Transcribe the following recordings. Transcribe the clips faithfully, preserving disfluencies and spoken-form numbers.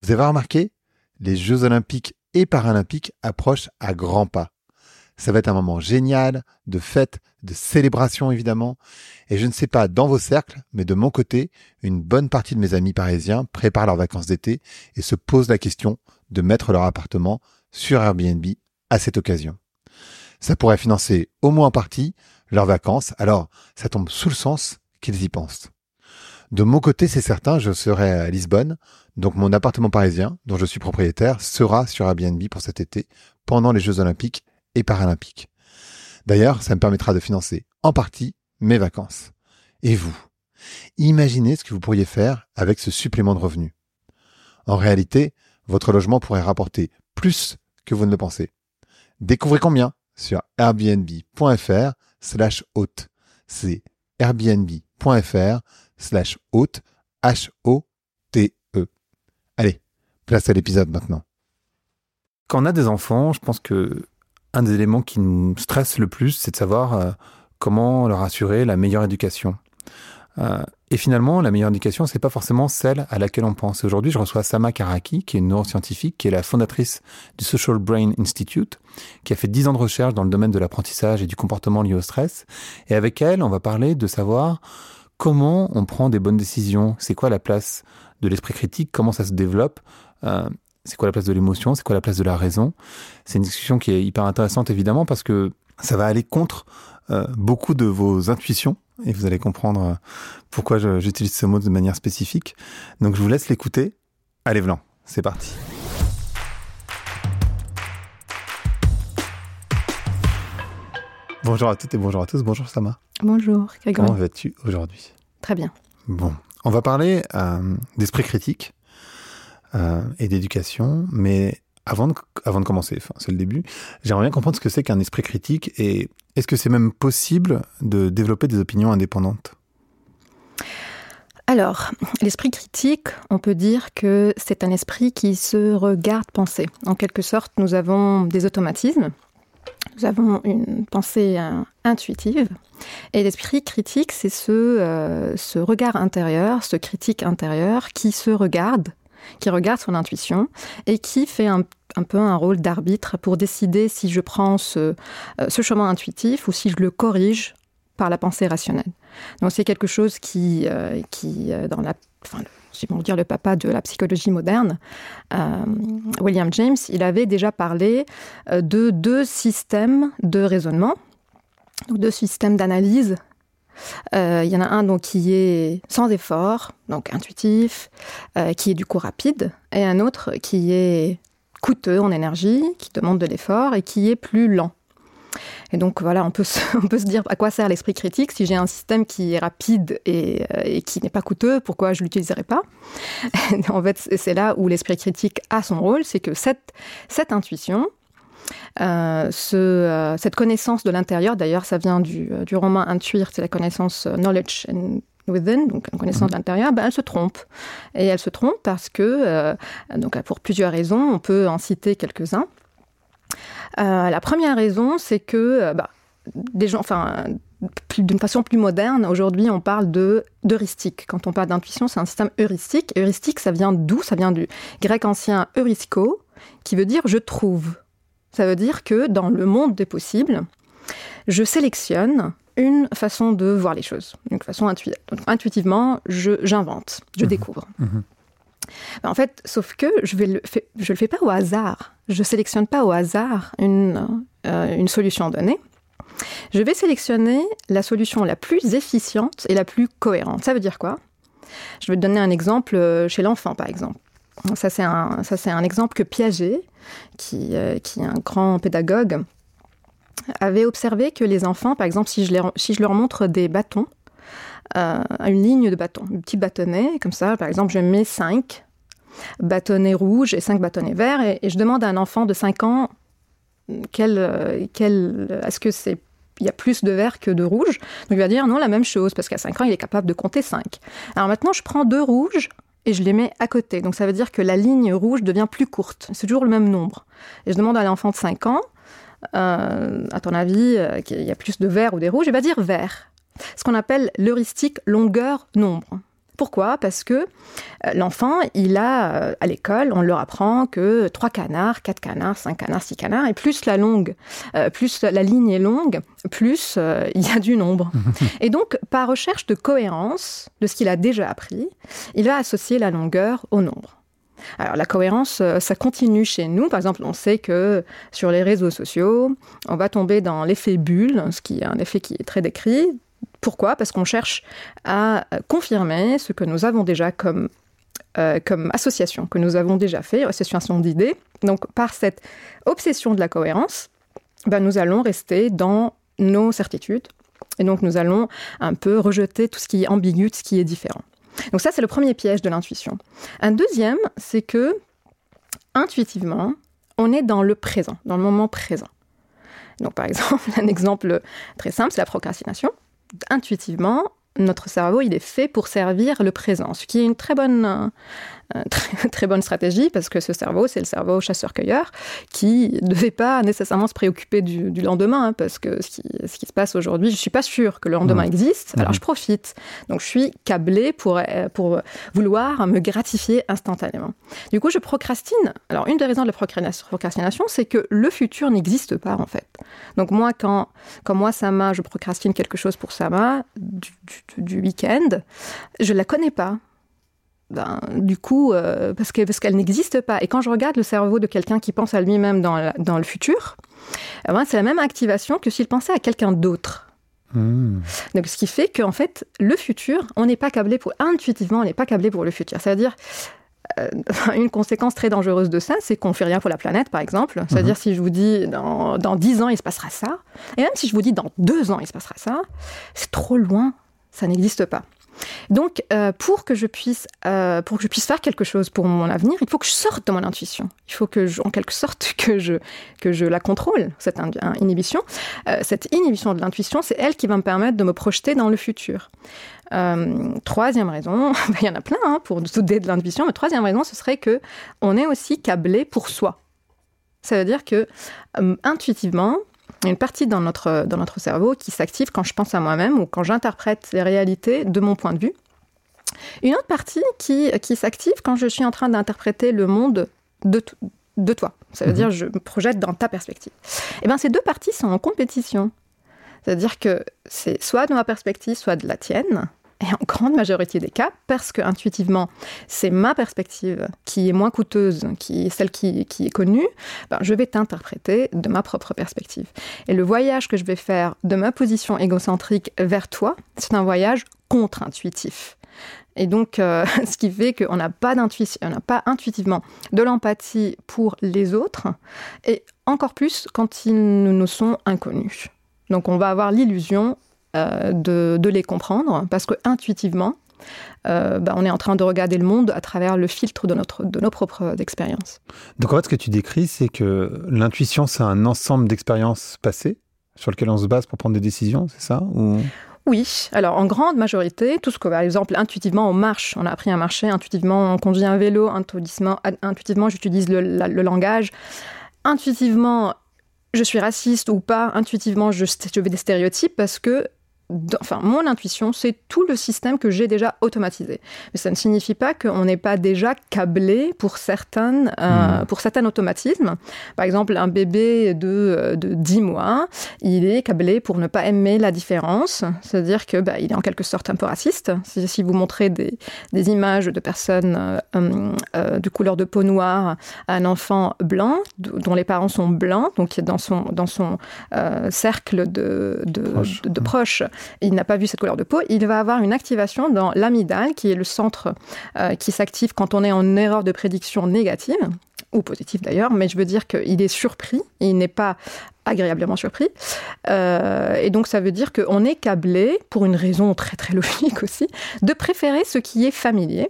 Vous avez remarqué, les Jeux Olympiques et Paralympiques approchent à grands pas. Ça va être un moment génial, de fête, de célébration évidemment. Et je ne sais pas dans vos cercles, mais de mon côté, une bonne partie de mes amis parisiens préparent leurs vacances d'été et se posent la question de mettre leur appartement sur Airbnb à cette occasion. Ça pourrait financer au moins en partie leurs vacances, alors ça tombe sous le sens qu'ils y pensent. De mon côté, c'est certain, je serai à Lisbonne, donc mon appartement parisien, dont je suis propriétaire, sera sur Airbnb pour cet été, pendant les Jeux Olympiques et Paralympiques. D'ailleurs, ça me permettra de financer en partie mes vacances. Et vous, imaginez ce que vous pourriez faire avec ce supplément de revenus. En réalité, votre logement pourrait rapporter plus que vous ne le pensez. Découvrez combien sur airbnb.fr slash hôte. C'est airbnb.fr slash hôte, H O T E. Allez, place à l'épisode maintenant. Quand on a des enfants, je pense que un des éléments qui nous stresse le plus, c'est de savoir euh, comment leur assurer la meilleure éducation. Euh, et finalement, la meilleure éducation, c'est pas forcément celle à laquelle on pense. Et aujourd'hui, je reçois Sama Karaki, qui est une neuroscientifique, qui est la fondatrice du Social Brain Institute, qui a fait dix ans de recherche dans le domaine de l'apprentissage et du comportement lié au stress. Et avec elle, on va parler de savoir comment on prend des bonnes décisions, c'est quoi la place de l'esprit critique, comment ça se développe, euh, c'est quoi la place de l'émotion, c'est quoi la place de la raison. C'est une discussion qui est hyper intéressante évidemment parce que ça va aller contre euh, beaucoup de vos intuitions et vous allez comprendre euh, pourquoi je, j'utilise ce mot de manière spécifique. Donc je vous laisse l'écouter. Allez Vlan, c'est parti. Bonjour à toutes et bonjour à tous. Bonjour Sama. Bonjour Grégory. Comment vas-tu aujourd'hui ? Très bien. Bon, on va parler euh, d'esprit critique euh, et d'éducation, mais avant de, avant de commencer, enfin, c'est le début, j'aimerais bien comprendre ce que c'est qu'un esprit critique et est-ce que c'est même possible de développer des opinions indépendantes ? Alors, l'esprit critique, on peut dire que c'est un esprit qui se regarde penser. En quelque sorte, nous avons des automatismes. Nous avons une pensée euh, intuitive. Et l'esprit critique, c'est ce, euh, ce regard intérieur, ce critique intérieur qui se regarde, qui regarde son intuition et qui fait un, un peu un rôle d'arbitre pour décider si je prends ce, euh, ce chemin intuitif ou si je le corrige par la pensée rationnelle. Donc c'est quelque chose qui, euh, qui euh, dans la... Enfin, si on veut dire le papa de la psychologie moderne, euh, William James, il avait déjà parlé euh, de deux systèmes de raisonnement, donc deux systèmes d'analyse. Euh, il y en a un donc, qui est sans effort, donc intuitif, euh, qui est du coup rapide, et un autre qui est coûteux en énergie, qui demande de l'effort et qui est plus lent. Et donc voilà, on peut, se, on peut se dire à quoi sert l'esprit critique si j'ai un système qui est rapide et, et qui n'est pas coûteux, pourquoi je ne l'utiliserai pas ? En fait, c'est là où l'esprit critique a son rôle, c'est que cette, cette intuition, euh, ce, euh, cette connaissance de l'intérieur, d'ailleurs ça vient du, du roman Intuire, c'est la connaissance uh, knowledge and within, donc une connaissance mmh. de l'intérieur, ben, elle se trompe. Et elle se trompe parce que, euh, donc pour plusieurs raisons, on peut en citer quelques-uns. Euh, la première raison, c'est que bah, des gens, enfin, plus, d'une façon plus moderne, aujourd'hui, on parle de, d'heuristique. Quand on parle d'intuition, c'est un système heuristique. Heuristique, ça vient d'où ? Ça vient du grec ancien heurisko, qui veut dire « je trouve ». Ça veut dire que dans le monde des possibles, je sélectionne une façon de voir les choses, une façon intuitive. Donc, intuitivement, je, j'invente, je mmh. découvre. Mmh. En fait, sauf que je ne le, le fais pas au hasard. Je ne sélectionne pas au hasard une, euh, une solution donnée. Je vais sélectionner la solution la plus efficiente et la plus cohérente. Ça veut dire quoi ? Je vais te donner un exemple chez l'enfant, par exemple. Ça, c'est un, ça, c'est un exemple que Piaget, qui, euh, qui est un grand pédagogue, avait observé que les enfants, par exemple, si je, les, si je leur montre des bâtons, Euh, une ligne de bâtons, un petit bâtonnet, comme ça, par exemple, je mets cinq bâtonnets rouges et cinq bâtonnets verts, et, et je demande à un enfant de cinq ans, quel, quel, est-ce que c'est, il y a plus de vert que de rouge ? Donc il va dire non, la même chose, parce qu'à cinq ans, il est capable de compter cinq. Alors maintenant, je prends deux rouges et je les mets à côté. Donc ça veut dire que la ligne rouge devient plus courte. C'est toujours le même nombre. Et je demande à l'enfant de cinq ans, euh, à ton avis, euh, qu'il y a plus de vert ou des rouges, il va dire vert. Ce qu'on appelle l'heuristique longueur-nombre. Pourquoi ? Parce que l'enfant, il a, à l'école, on leur apprend que trois canards, quatre canards, cinq canards, six canards, et plus la longue, euh, plus la ligne est longue, plus euh, il y a du nombre. Et donc, par recherche de cohérence de ce qu'il a déjà appris, il va associer la longueur au nombre. Alors, la cohérence, ça continue chez nous. Par exemple, on sait que sur les réseaux sociaux, on va tomber dans l'effet bulle, ce qui est un effet qui est très décrit. Pourquoi ? Parce qu'on cherche à confirmer ce que nous avons déjà comme, euh, comme association, que nous avons déjà fait, association d'idées. Donc, par cette obsession de la cohérence, ben, nous allons rester dans nos certitudes. Et donc, nous allons un peu rejeter tout ce qui est ambigu, tout ce qui est différent. Donc ça, c'est le premier piège de l'intuition. Un deuxième, c'est que, intuitivement, on est dans le présent, dans le moment présent. Donc, par exemple, un exemple très simple, c'est la procrastination. Intuitivement, notre cerveau, il est fait pour servir le présent, ce qui est une très bonne, euh, très, très bonne stratégie, parce que ce cerveau, c'est le cerveau chasseur-cueilleur, qui ne devait pas nécessairement se préoccuper du, du lendemain, hein, parce que ce qui, ce qui se passe aujourd'hui, je ne suis pas sûre que le lendemain mmh. existe, alors mmh. je profite. Donc je suis câblée pour, pour vouloir me gratifier instantanément. Du coup, je procrastine. Alors une des raisons de la procrastination, c'est que le futur n'existe pas, en fait. Donc moi, quand, quand moi, Sama, je procrastine quelque chose pour Sama, du, du, du week-end, je ne la connais pas. Ben, du coup, euh, parce, que, parce qu'elle n'existe pas. Et quand je regarde le cerveau de quelqu'un qui pense à lui-même dans, la, dans le futur, eh ben, c'est la même activation que s'il pensait à quelqu'un d'autre. Mmh. Donc, ce qui fait qu'en fait, le futur, on n'est pas câblé pour... Intuitivement, on n'est pas câblé pour le futur. C'est-à-dire, euh, une conséquence très dangereuse de ça, c'est qu'on ne fait rien pour la planète, par exemple. C'est-à-dire, mmh. si je vous dis, dans, dans dix ans, il se passera ça, et même si je vous dis, dans deux ans, il se passera ça, c'est trop loin, ça n'existe pas. Donc, euh, pour que je puisse, euh, pour que je puisse faire quelque chose pour mon avenir, il faut que je sorte de mon intuition. Il faut que, je, en quelque sorte, que je que je la contrôle, cette in- inhibition. Euh, cette inhibition de l'intuition, c'est elle qui va me permettre de me projeter dans le futur. Euh, troisième raison, il y en a plein hein, pour souder de l'intuition, mais troisième raison, ce serait que on est aussi câblé pour soi. Ça veut dire que euh, intuitivement, il y a une partie dans notre, dans notre cerveau qui s'active quand je pense à moi-même ou quand j'interprète les réalités de mon point de vue. Une autre partie qui, qui s'active quand je suis en train d'interpréter le monde de, t- de toi. Ça veut mmh. dire je me projette dans ta perspective. Et bien, ces deux parties sont en compétition. C'est-à-dire que c'est soit de ma perspective, soit de la tienne. Et en grande majorité des cas, parce que intuitivement, c'est ma perspective qui est moins coûteuse, qui est celle qui, qui est connue, ben, je vais t'interpréter de ma propre perspective. Et le voyage que je vais faire de ma position égocentrique vers toi, c'est un voyage contre-intuitif. Et donc, euh, ce qui fait qu'on n'a pas d'intuition, on n'a pas intuitivement de l'empathie pour les autres, et encore plus quand ils nous sont inconnus. Donc, on va avoir l'illusion Euh, de, de les comprendre, parce que intuitivement, euh, bah, on est en train de regarder le monde à travers le filtre de, notre, de nos propres expériences. Donc en fait, ce que tu décris, c'est que l'intuition, c'est un ensemble d'expériences passées sur lesquelles on se base pour prendre des décisions, c'est ça ou... Oui, alors en grande majorité, tout ce que, par exemple, intuitivement, on marche, on a appris à marcher, intuitivement, on conduit un vélo, intuitivement, intuitivement j'utilise le, la, le langage, intuitivement, je suis raciste ou pas, intuitivement, je, je vais des stéréotypes parce que Enfin, mon intuition, c'est tout le système que j'ai déjà automatisé. Mais ça ne signifie pas qu'on n'est pas déjà câblé pour, certaines, euh, mmh. pour certains automatismes. Par exemple, un bébé de, de dix mois, il est câblé pour ne pas aimer la différence. C'est-à-dire qu'il bah, est en quelque sorte un peu raciste. Si, si vous montrez des, des images de personnes euh, euh, de couleur de peau noire à un enfant blanc, dont les parents sont blancs, donc dans son, dans son euh, cercle de, de, Proche. de, de proches, il n'a pas vu cette couleur de peau, il va avoir une activation dans l'amygdale, qui est le centre euh, qui s'active quand on est en erreur de prédiction négative, ou positive d'ailleurs, mais je veux dire qu'il est surpris, il n'est pas agréablement surpris. Euh, et donc ça veut dire qu'on est câblé, pour une raison très très logique aussi, de préférer ce qui est familier.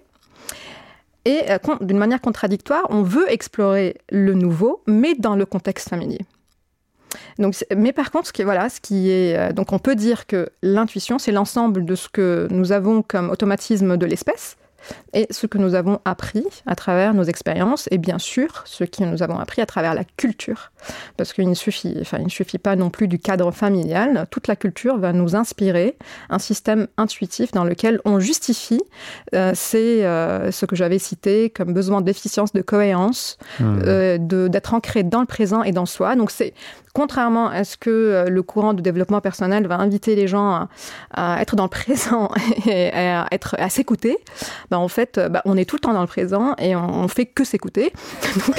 Et euh, d'une manière contradictoire, on veut explorer le nouveau, mais dans le contexte familier. Donc, mais par contre, ce qui, voilà, ce qui est, donc on peut dire que l'intuition, c'est l'ensemble de ce que nous avons comme automatisme de l'espèce, et ce que nous avons appris à travers nos expériences, et bien sûr, ce que nous avons appris à travers la culture. Parce qu'il ne suffit, enfin, il ne suffit pas non plus du cadre familial. Toute la culture va nous inspirer un système intuitif dans lequel on justifie euh, c'est, euh, ce que j'avais cité comme besoin d'efficience, de cohérence, mmh. euh, de, d'être ancré dans le présent et dans soi. Donc c'est contrairement à ce que le courant de développement personnel va inviter les gens à, à être dans le présent et à, être, à s'écouter, bah en fait, bah on est tout le temps dans le présent et on, on fait que s'écouter. Donc,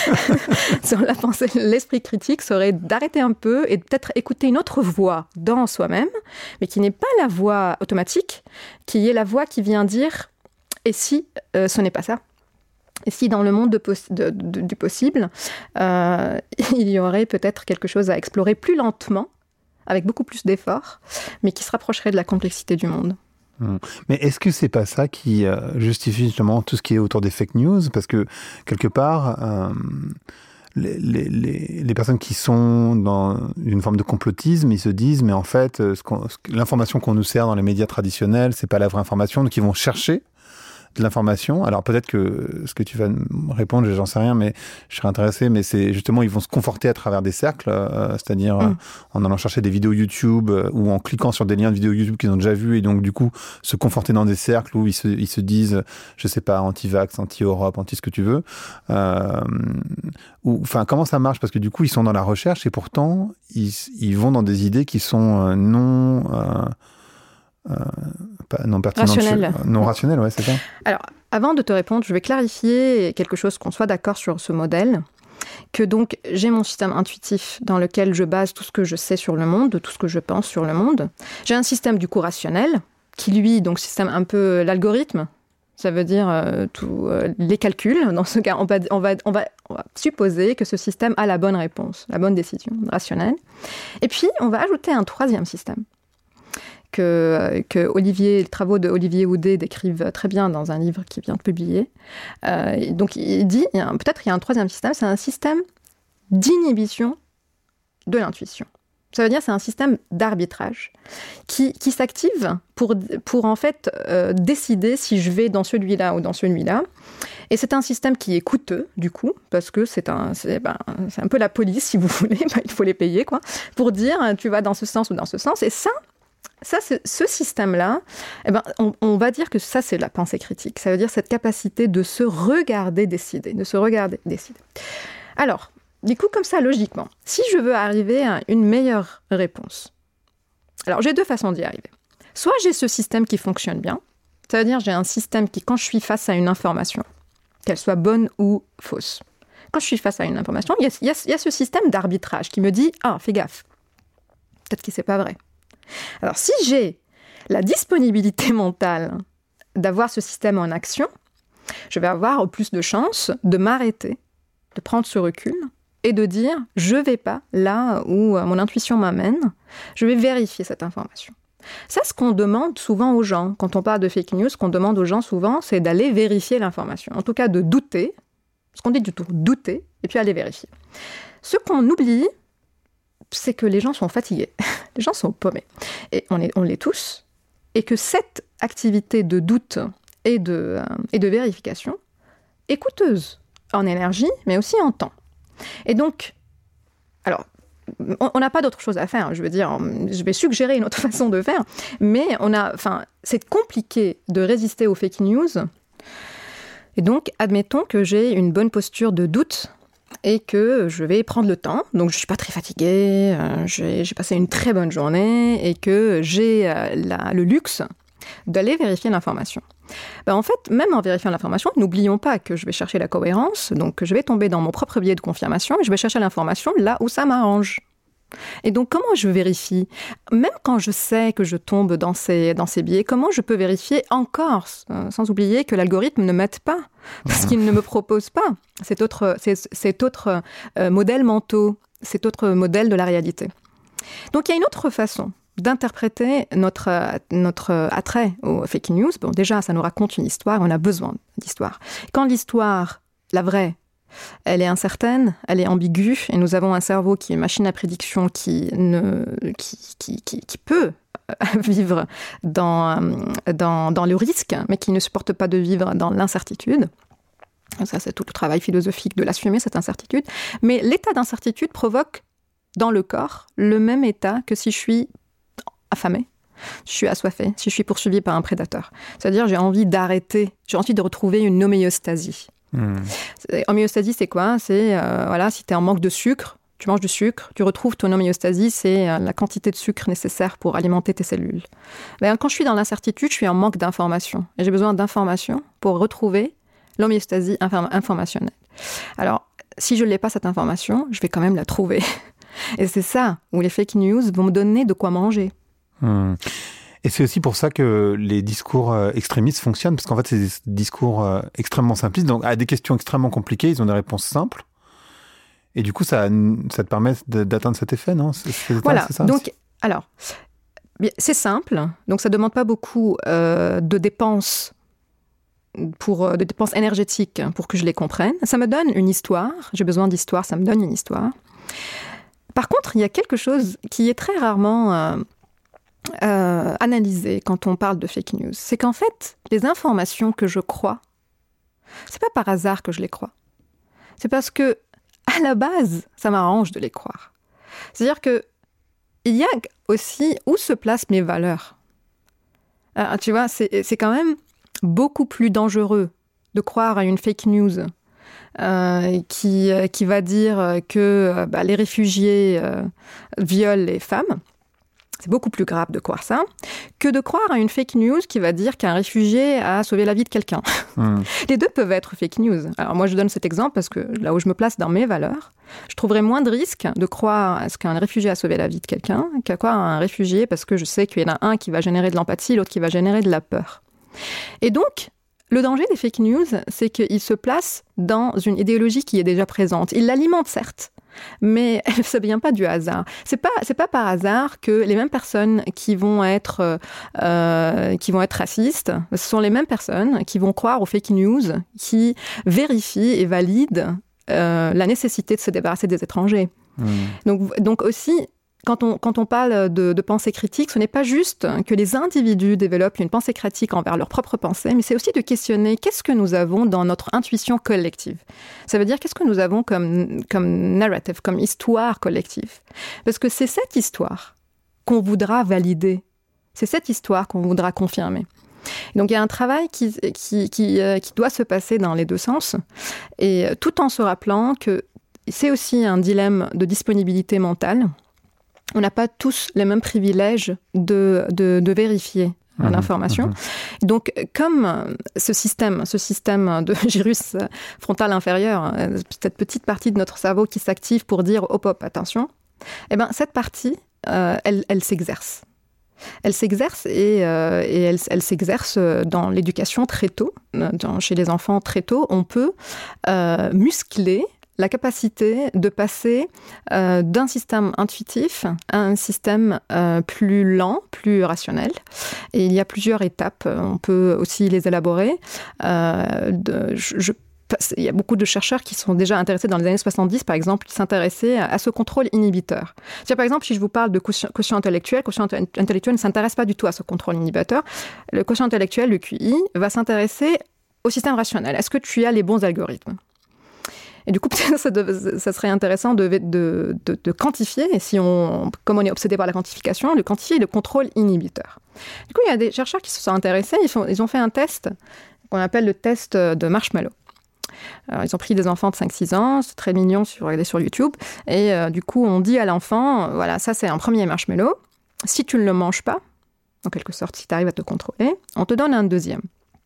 sur la pensée, l'esprit critique serait d'arrêter un peu et de peut-être écouter une autre voix dans soi-même, mais qui n'est pas la voix automatique, qui est la voix qui vient dire « et si euh, ce n'est pas ça ?» Et si dans le monde de poss- de, de, du possible, euh, il y aurait peut-être quelque chose à explorer plus lentement, avec beaucoup plus d'efforts, mais qui se rapprocherait de la complexité du monde. Mmh. Mais est-ce que c'est pas ça qui euh, justifie justement tout ce qui est autour des fake news ? Parce que quelque part, euh, les, les, les, les personnes qui sont dans une forme de complotisme, ils se disent, mais en fait, ce qu'on, ce, l'information qu'on nous sert dans les médias traditionnels, c'est pas la vraie information, donc ils vont chercher de l'information. Alors peut-être que ce que tu vas me répondre, j'en sais rien, mais je serais intéressé, mais c'est justement, ils vont se conforter à travers des cercles, euh, c'est-à-dire mmh. euh, en allant chercher des vidéos YouTube euh, ou en cliquant sur des liens de vidéos YouTube qu'ils ont déjà vus et donc du coup se conforter dans des cercles où ils se, ils se disent, je sais pas, anti-vax, anti-Europe, anti ce que tu veux. Euh, ou, enfin, comment ça marche ? Parce que du coup, ils sont dans la recherche et pourtant, ils, ils vont dans des idées qui sont euh, non... Euh, Euh, pas, non pertinente, rationnel. Non rationnel, ouais, c'est ça. Alors, avant de te répondre, je vais clarifier quelque chose, qu'on soit d'accord sur ce modèle, que donc j'ai mon système intuitif dans lequel je base tout ce que je sais sur le monde, tout ce que je pense sur le monde. J'ai un système du coup rationnel, qui lui, donc système un peu l'algorithme, ça veut dire euh, tous euh, les calculs. Dans ce cas, on va, on, va, on, va, on va supposer que ce système a la bonne réponse, la bonne décision rationnelle. Et puis, on va ajouter un troisième système. Que, que Olivier, les travaux de Olivier Houdet décrivent très bien dans un livre qu'il vient de publier. Euh, donc il dit, il y a un, peut-être il y a un troisième système, c'est un système d'inhibition de l'intuition. Ça veut dire c'est un système d'arbitrage qui, qui s'active pour, pour en fait euh, décider si je vais dans celui-là ou dans celui-là. Et c'est un système qui est coûteux, du coup, parce que c'est un, c'est, ben, c'est un peu la police, si vous voulez, ben, il faut les payer, quoi, pour dire tu vas dans ce sens ou dans ce sens. Et ça, Ça, ce système-là, eh ben, on, on va dire que ça, c'est la pensée critique. Ça veut dire cette capacité de se regarder décider, de se regarder décider. Alors, du coup, comme ça, logiquement, si je veux arriver à une meilleure réponse, alors j'ai deux façons d'y arriver. Soit j'ai ce système qui fonctionne bien, ça veut dire j'ai un système qui, quand je suis face à une information, qu'elle soit bonne ou fausse, quand je suis face à une information, il y a, il y a, il y a ce système d'arbitrage qui me dit « Ah, fais gaffe, peut-être que c'est pas vrai ». Alors, si j'ai la disponibilité mentale d'avoir ce système en action, je vais avoir plus de chances de m'arrêter, de prendre ce recul et de dire « je ne vais pas là où mon intuition m'amène, je vais vérifier cette information ». Ça, ce qu'on demande souvent aux gens, quand on parle de fake news, ce qu'on demande aux gens souvent, c'est d'aller vérifier l'information. En tout cas, de douter, ce qu'on dit du tout, douter, et puis aller vérifier. Ce qu'on oublie, c'est que les gens sont fatigués, les gens sont paumés, et on, est, on l'est tous, et que cette activité de doute et de, euh, et de vérification est coûteuse en énergie, mais aussi en temps. Et donc, alors, on n'a pas d'autre chose à faire, je veux dire, je vais suggérer une autre façon de faire, mais on a, enfin, c'est compliqué de résister aux fake news, et donc, admettons que j'ai une bonne posture de doute, et que je vais prendre le temps, donc je ne suis pas très fatiguée, euh, j'ai, j'ai passé une très bonne journée, et que j'ai euh, la, le luxe d'aller vérifier l'information. Ben en fait, même en vérifiant l'information, n'oublions pas que je vais chercher la cohérence, donc je vais tomber dans mon propre biais de confirmation, et je vais chercher l'information là où ça m'arrange. Et donc, comment je vérifie ? Même quand je sais que je tombe dans ces, dans ces biais, comment je peux vérifier encore, euh, sans oublier que l'algorithme ne m'aide pas, parce qu'il ne me propose pas cet autre, cet, cet autre euh, modèle mentaux, cet autre modèle de la réalité. Donc, il y a une autre façon d'interpréter notre, notre attrait aux fake news. Bon, déjà, ça nous raconte une histoire, on a besoin d'histoire. Quand l'histoire, la vraie, elle est incertaine, elle est ambiguë, et nous avons un cerveau qui est une machine à prédiction qui, ne, qui, qui, qui, qui peut vivre dans, dans, dans le risque, mais qui ne supportent pas de vivre dans l'incertitude. Ça, c'est tout le travail philosophique de l'assumer, cette incertitude. Mais l'état d'incertitude provoque dans le corps le même état que si je suis affamée, je suis assoiffée, si je suis poursuivie par un prédateur. C'est-à-dire, j'ai envie d'arrêter, j'ai envie de retrouver une homéostasie. Mmh. Homéostasie, c'est quoi ? C'est, euh, voilà, si tu es en manque de sucre, tu manges du sucre, tu retrouves ton homéostasie, c'est euh, la quantité de sucre nécessaire pour alimenter tes cellules. Mais quand je suis dans l'incertitude, je suis en manque d'information. Et j'ai besoin d'information pour retrouver l'homéostasie inform- informationnelle. Alors, si je ne l'ai pas, cette information, je vais quand même la trouver. Et c'est ça où les fake news vont me donner de quoi manger. Mmh. Et c'est aussi pour ça que les discours euh, extrémistes fonctionnent, parce qu'en fait, c'est des discours euh, extrêmement simplistes. Donc, à des questions extrêmement compliquées, ils ont des réponses simples. Et du coup, ça, ça te permet d'atteindre cet effet, non ? c'est, c'est, Voilà. C'est ça, donc, c'est... alors, c'est simple. Donc, ça ne demande pas beaucoup euh, de dépenses pour de dépenses énergétiques pour que je les comprenne. Ça me donne une histoire. J'ai besoin d'histoire, ça me donne une histoire. Par contre, il y a quelque chose qui est très rarement euh, euh, analysé quand on parle de fake news. C'est qu'en fait, les informations que je crois, c'est pas par hasard que je les crois. C'est parce que, à la base, ça m'arrange de les croire. C'est-à-dire que il y a aussi où se placent mes valeurs. Alors, tu vois, c'est, c'est quand même beaucoup plus dangereux de croire à une fake news euh, qui, qui va dire que bah, les réfugiés euh, violent les femmes. C'est beaucoup plus grave de croire ça que de croire à une fake news qui va dire qu'un réfugié a sauvé la vie de quelqu'un. Mmh. Les deux peuvent être fake news. Alors moi, je donne cet exemple parce que là où je me place dans mes valeurs, je trouverais moins de risque de croire à ce qu'un réfugié a sauvé la vie de quelqu'un qu'à croire à un réfugié parce que je sais qu'il y en a un qui va générer de l'empathie, l'autre qui va générer de la peur. Et donc, le danger des fake news, c'est qu'ils se placent dans une idéologie qui est déjà présente. Ils l'alimentent, certes, mais ça ne vient pas du hasard. C'est pas, c'est pas par hasard que les mêmes personnes qui vont être, euh, qui vont être racistes, ce sont les mêmes personnes qui vont croire aux fake news, qui vérifient et valident euh, la nécessité de se débarrasser des étrangers. Mmh. Donc, donc aussi, Quand on, quand on parle de, de pensée critique, ce n'est pas juste que les individus développent une pensée critique envers leur propre pensée, mais c'est aussi de questionner qu'est-ce que nous avons dans notre intuition collective. Ça veut dire qu'est-ce que nous avons comme, comme narrative, comme histoire collective. Parce que c'est cette histoire qu'on voudra valider. C'est cette histoire qu'on voudra confirmer. Et donc il y a un travail qui, qui, qui, euh, qui doit se passer dans les deux sens, et tout en se rappelant que c'est aussi un dilemme de disponibilité mentale. On n'a pas tous les mêmes privilèges de, de, de vérifier mmh, l'information. Mmh. Donc, comme ce système, ce système de gyrus frontal inférieur, cette petite partie de notre cerveau qui s'active pour dire « hop, hop, attention », eh ben, cette partie, euh, elle, elle s'exerce. Elle s'exerce et, euh, et elle, elle s'exerce dans l'éducation très tôt. Dans, chez les enfants, très tôt, on peut euh, muscler la capacité de passer euh, d'un système intuitif à un système euh, plus lent, plus rationnel. Et il y a plusieurs étapes, on peut aussi les élaborer. Euh, de, je, je, il y a beaucoup de chercheurs qui sont déjà intéressés dans les années soixante-dix, par exemple, qui s'intéressaient à ce contrôle inhibiteur. C'est-à-dire, par exemple, si je vous parle de quotient, quotient intellectuel, quotient intellectuel ne s'intéresse pas du tout à ce contrôle inhibiteur. Le quotient intellectuel, le Q I, va s'intéresser au système rationnel. Est-ce que tu as les bons algorithmes ? Et du coup, peut-être ça, de, ça serait intéressant de, de, de, de quantifier, et si on, comme on est obsédé par la quantification, de quantifier le contrôle inhibiteur. Du coup, il y a des chercheurs qui se sont intéressés, ils, font, ils ont fait un test qu'on appelle le test de marshmallow. Alors, ils ont pris des enfants de cinq six ans, c'est très mignon, sur, regardez sur YouTube, et euh, du coup, on dit à l'enfant, voilà, ça c'est un premier marshmallow, si tu ne le manges pas, en quelque sorte, si tu arrives à te contrôler, on te donne un deuxième.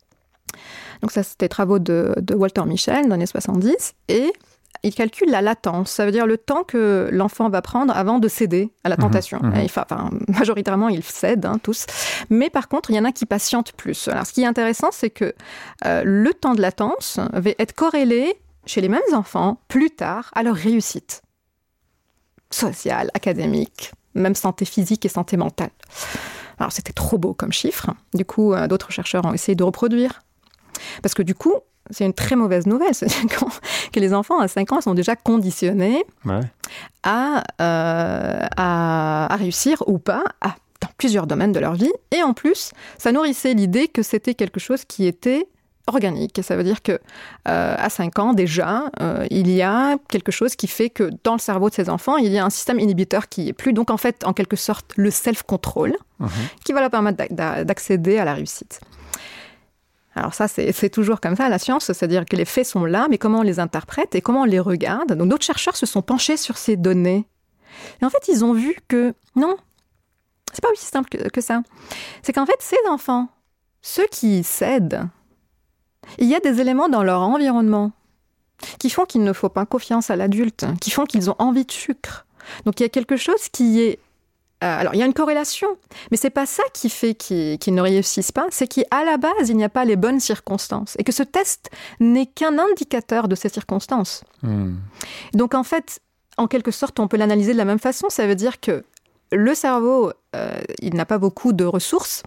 Donc ça, c'était les travaux de, de Walter Mischel dans les années soixante-dix. Et il calcule la latence. Ça veut dire le temps que l'enfant va prendre avant de céder à la tentation. Mmh, mmh. Et, enfin, majoritairement, ils cèdent, hein, tous. Mais par contre, il y en a qui patientent plus. Alors, ce qui est intéressant, c'est que euh, le temps de latence va être corrélé chez les mêmes enfants plus tard à leur réussite sociale, académique, même santé physique et santé mentale. Alors, c'était trop beau comme chiffre. Du coup, euh, d'autres chercheurs ont essayé de reproduire. Parce que du coup, c'est une très mauvaise nouvelle, c'est-à-dire que les enfants à cinq ans sont déjà conditionnés ouais. à, euh, à, à réussir ou pas à dans plusieurs domaines de leur vie. Et en plus, ça nourrissait l'idée que c'était quelque chose qui était organique. Et ça veut dire que euh, à cinq ans déjà, euh, il y a quelque chose qui fait que dans le cerveau de ces enfants, il y a un système inhibiteur qui n'y est plus. Donc en fait, en quelque sorte, le self-control mmh. qui va leur permettre d'a- d'accéder à la réussite. Alors ça, c'est, c'est toujours comme ça, la science, c'est-à-dire que les faits sont là, mais comment on les interprète et comment on les regarde. Donc d'autres chercheurs se sont penchés sur ces données. Et en fait, ils ont vu que non, c'est pas aussi simple que, que ça. C'est qu'en fait, ces enfants, ceux qui cèdent, il y a des éléments dans leur environnement qui font qu'il ne faut pas confiance à l'adulte, qui font qu'ils ont envie de sucre. Donc il y a quelque chose qui est... Euh, alors il y a une corrélation, mais c'est pas ça qui fait qu'ils, qu'ils ne réussissent pas, c'est qu'à la base, il n'y a pas les bonnes circonstances et que ce test n'est qu'un indicateur de ces circonstances. Mmh. Donc en fait, en quelque sorte, on peut l'analyser de la même façon. Ça veut dire que le cerveau, euh, il n'a pas beaucoup de ressources.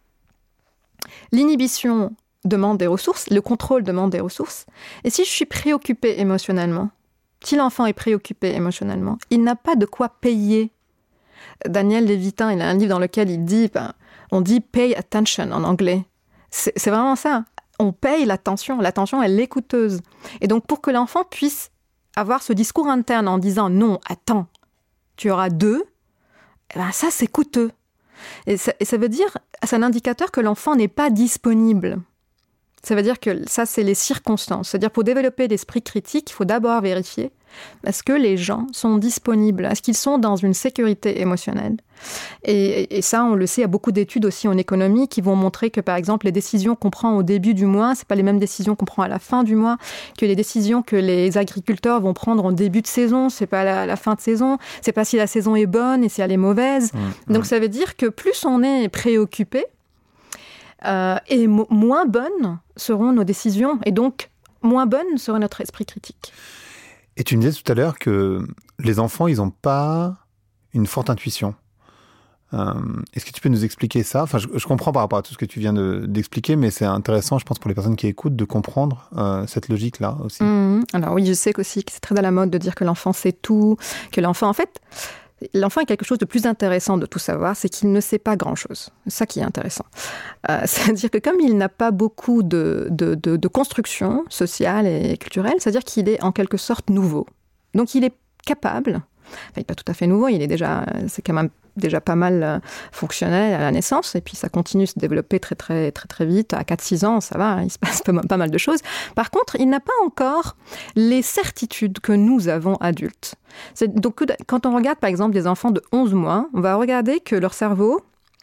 L'inhibition demande des ressources, le contrôle demande des ressources. Et si je suis préoccupée émotionnellement, si l'enfant est préoccupé émotionnellement, il n'a pas de quoi payer. Daniel Lévitin, il a un livre dans lequel il dit, ben, on dit « pay attention » en anglais. C'est, c'est vraiment ça. On paye l'attention. L'attention, elle est coûteuse. Et donc, pour que l'enfant puisse avoir ce discours interne en disant « non, attends, tu auras deux », eh ben, ça, c'est coûteux. Et ça, et ça veut dire, c'est un indicateur que l'enfant n'est pas disponible. Ça veut dire que ça, c'est les circonstances. C'est-à-dire, pour développer l'esprit critique, il faut d'abord vérifier est-ce que les gens sont disponibles, est-ce qu'ils sont dans une sécurité émotionnelle. Et, et ça, on le sait, il y a beaucoup d'études aussi en économie qui vont montrer que, par exemple, les décisions qu'on prend au début du mois, c'est pas les mêmes décisions qu'on prend à la fin du mois, que les décisions que les agriculteurs vont prendre en début de saison, c'est pas à la, la fin de saison, c'est pas si la saison est bonne et si elle est mauvaise. Mmh, Donc, mmh. ça veut dire que plus on est préoccupé, euh, et mo- moins bonnes seront nos décisions, et donc moins bonne sera notre esprit critique. Et tu me disais tout à l'heure que les enfants, ils n'ont pas une forte intuition. Euh, est-ce que tu peux nous expliquer ça ? Enfin, je, je comprends par rapport à tout ce que tu viens de, d'expliquer, mais c'est intéressant, je pense, pour les personnes qui écoutent, de comprendre euh, cette logique-là aussi. Mmh. Alors oui, je sais aussi que c'est très à la mode de dire que l'enfant sait tout, que l'enfant, en fait... L'enfant est quelque chose de plus intéressant de tout savoir, c'est qu'il ne sait pas grand-chose. C'est ça qui est intéressant. Euh, c'est-à-dire que comme il n'a pas beaucoup de, de, de, de construction sociale et culturelle, c'est-à-dire qu'il est en quelque sorte nouveau. Donc il est capable, enfin il n'est pas tout à fait nouveau, il est déjà, c'est quand même déjà pas mal fonctionnel à la naissance, et puis ça continue de se développer très très très très vite. À quatre six ans, ça va, il se passe pas mal de choses. Par contre, il n'a pas encore les certitudes que nous avons adultes. C'est, donc, quand on regarde par exemple des enfants de onze mois, on va regarder que leur cerveau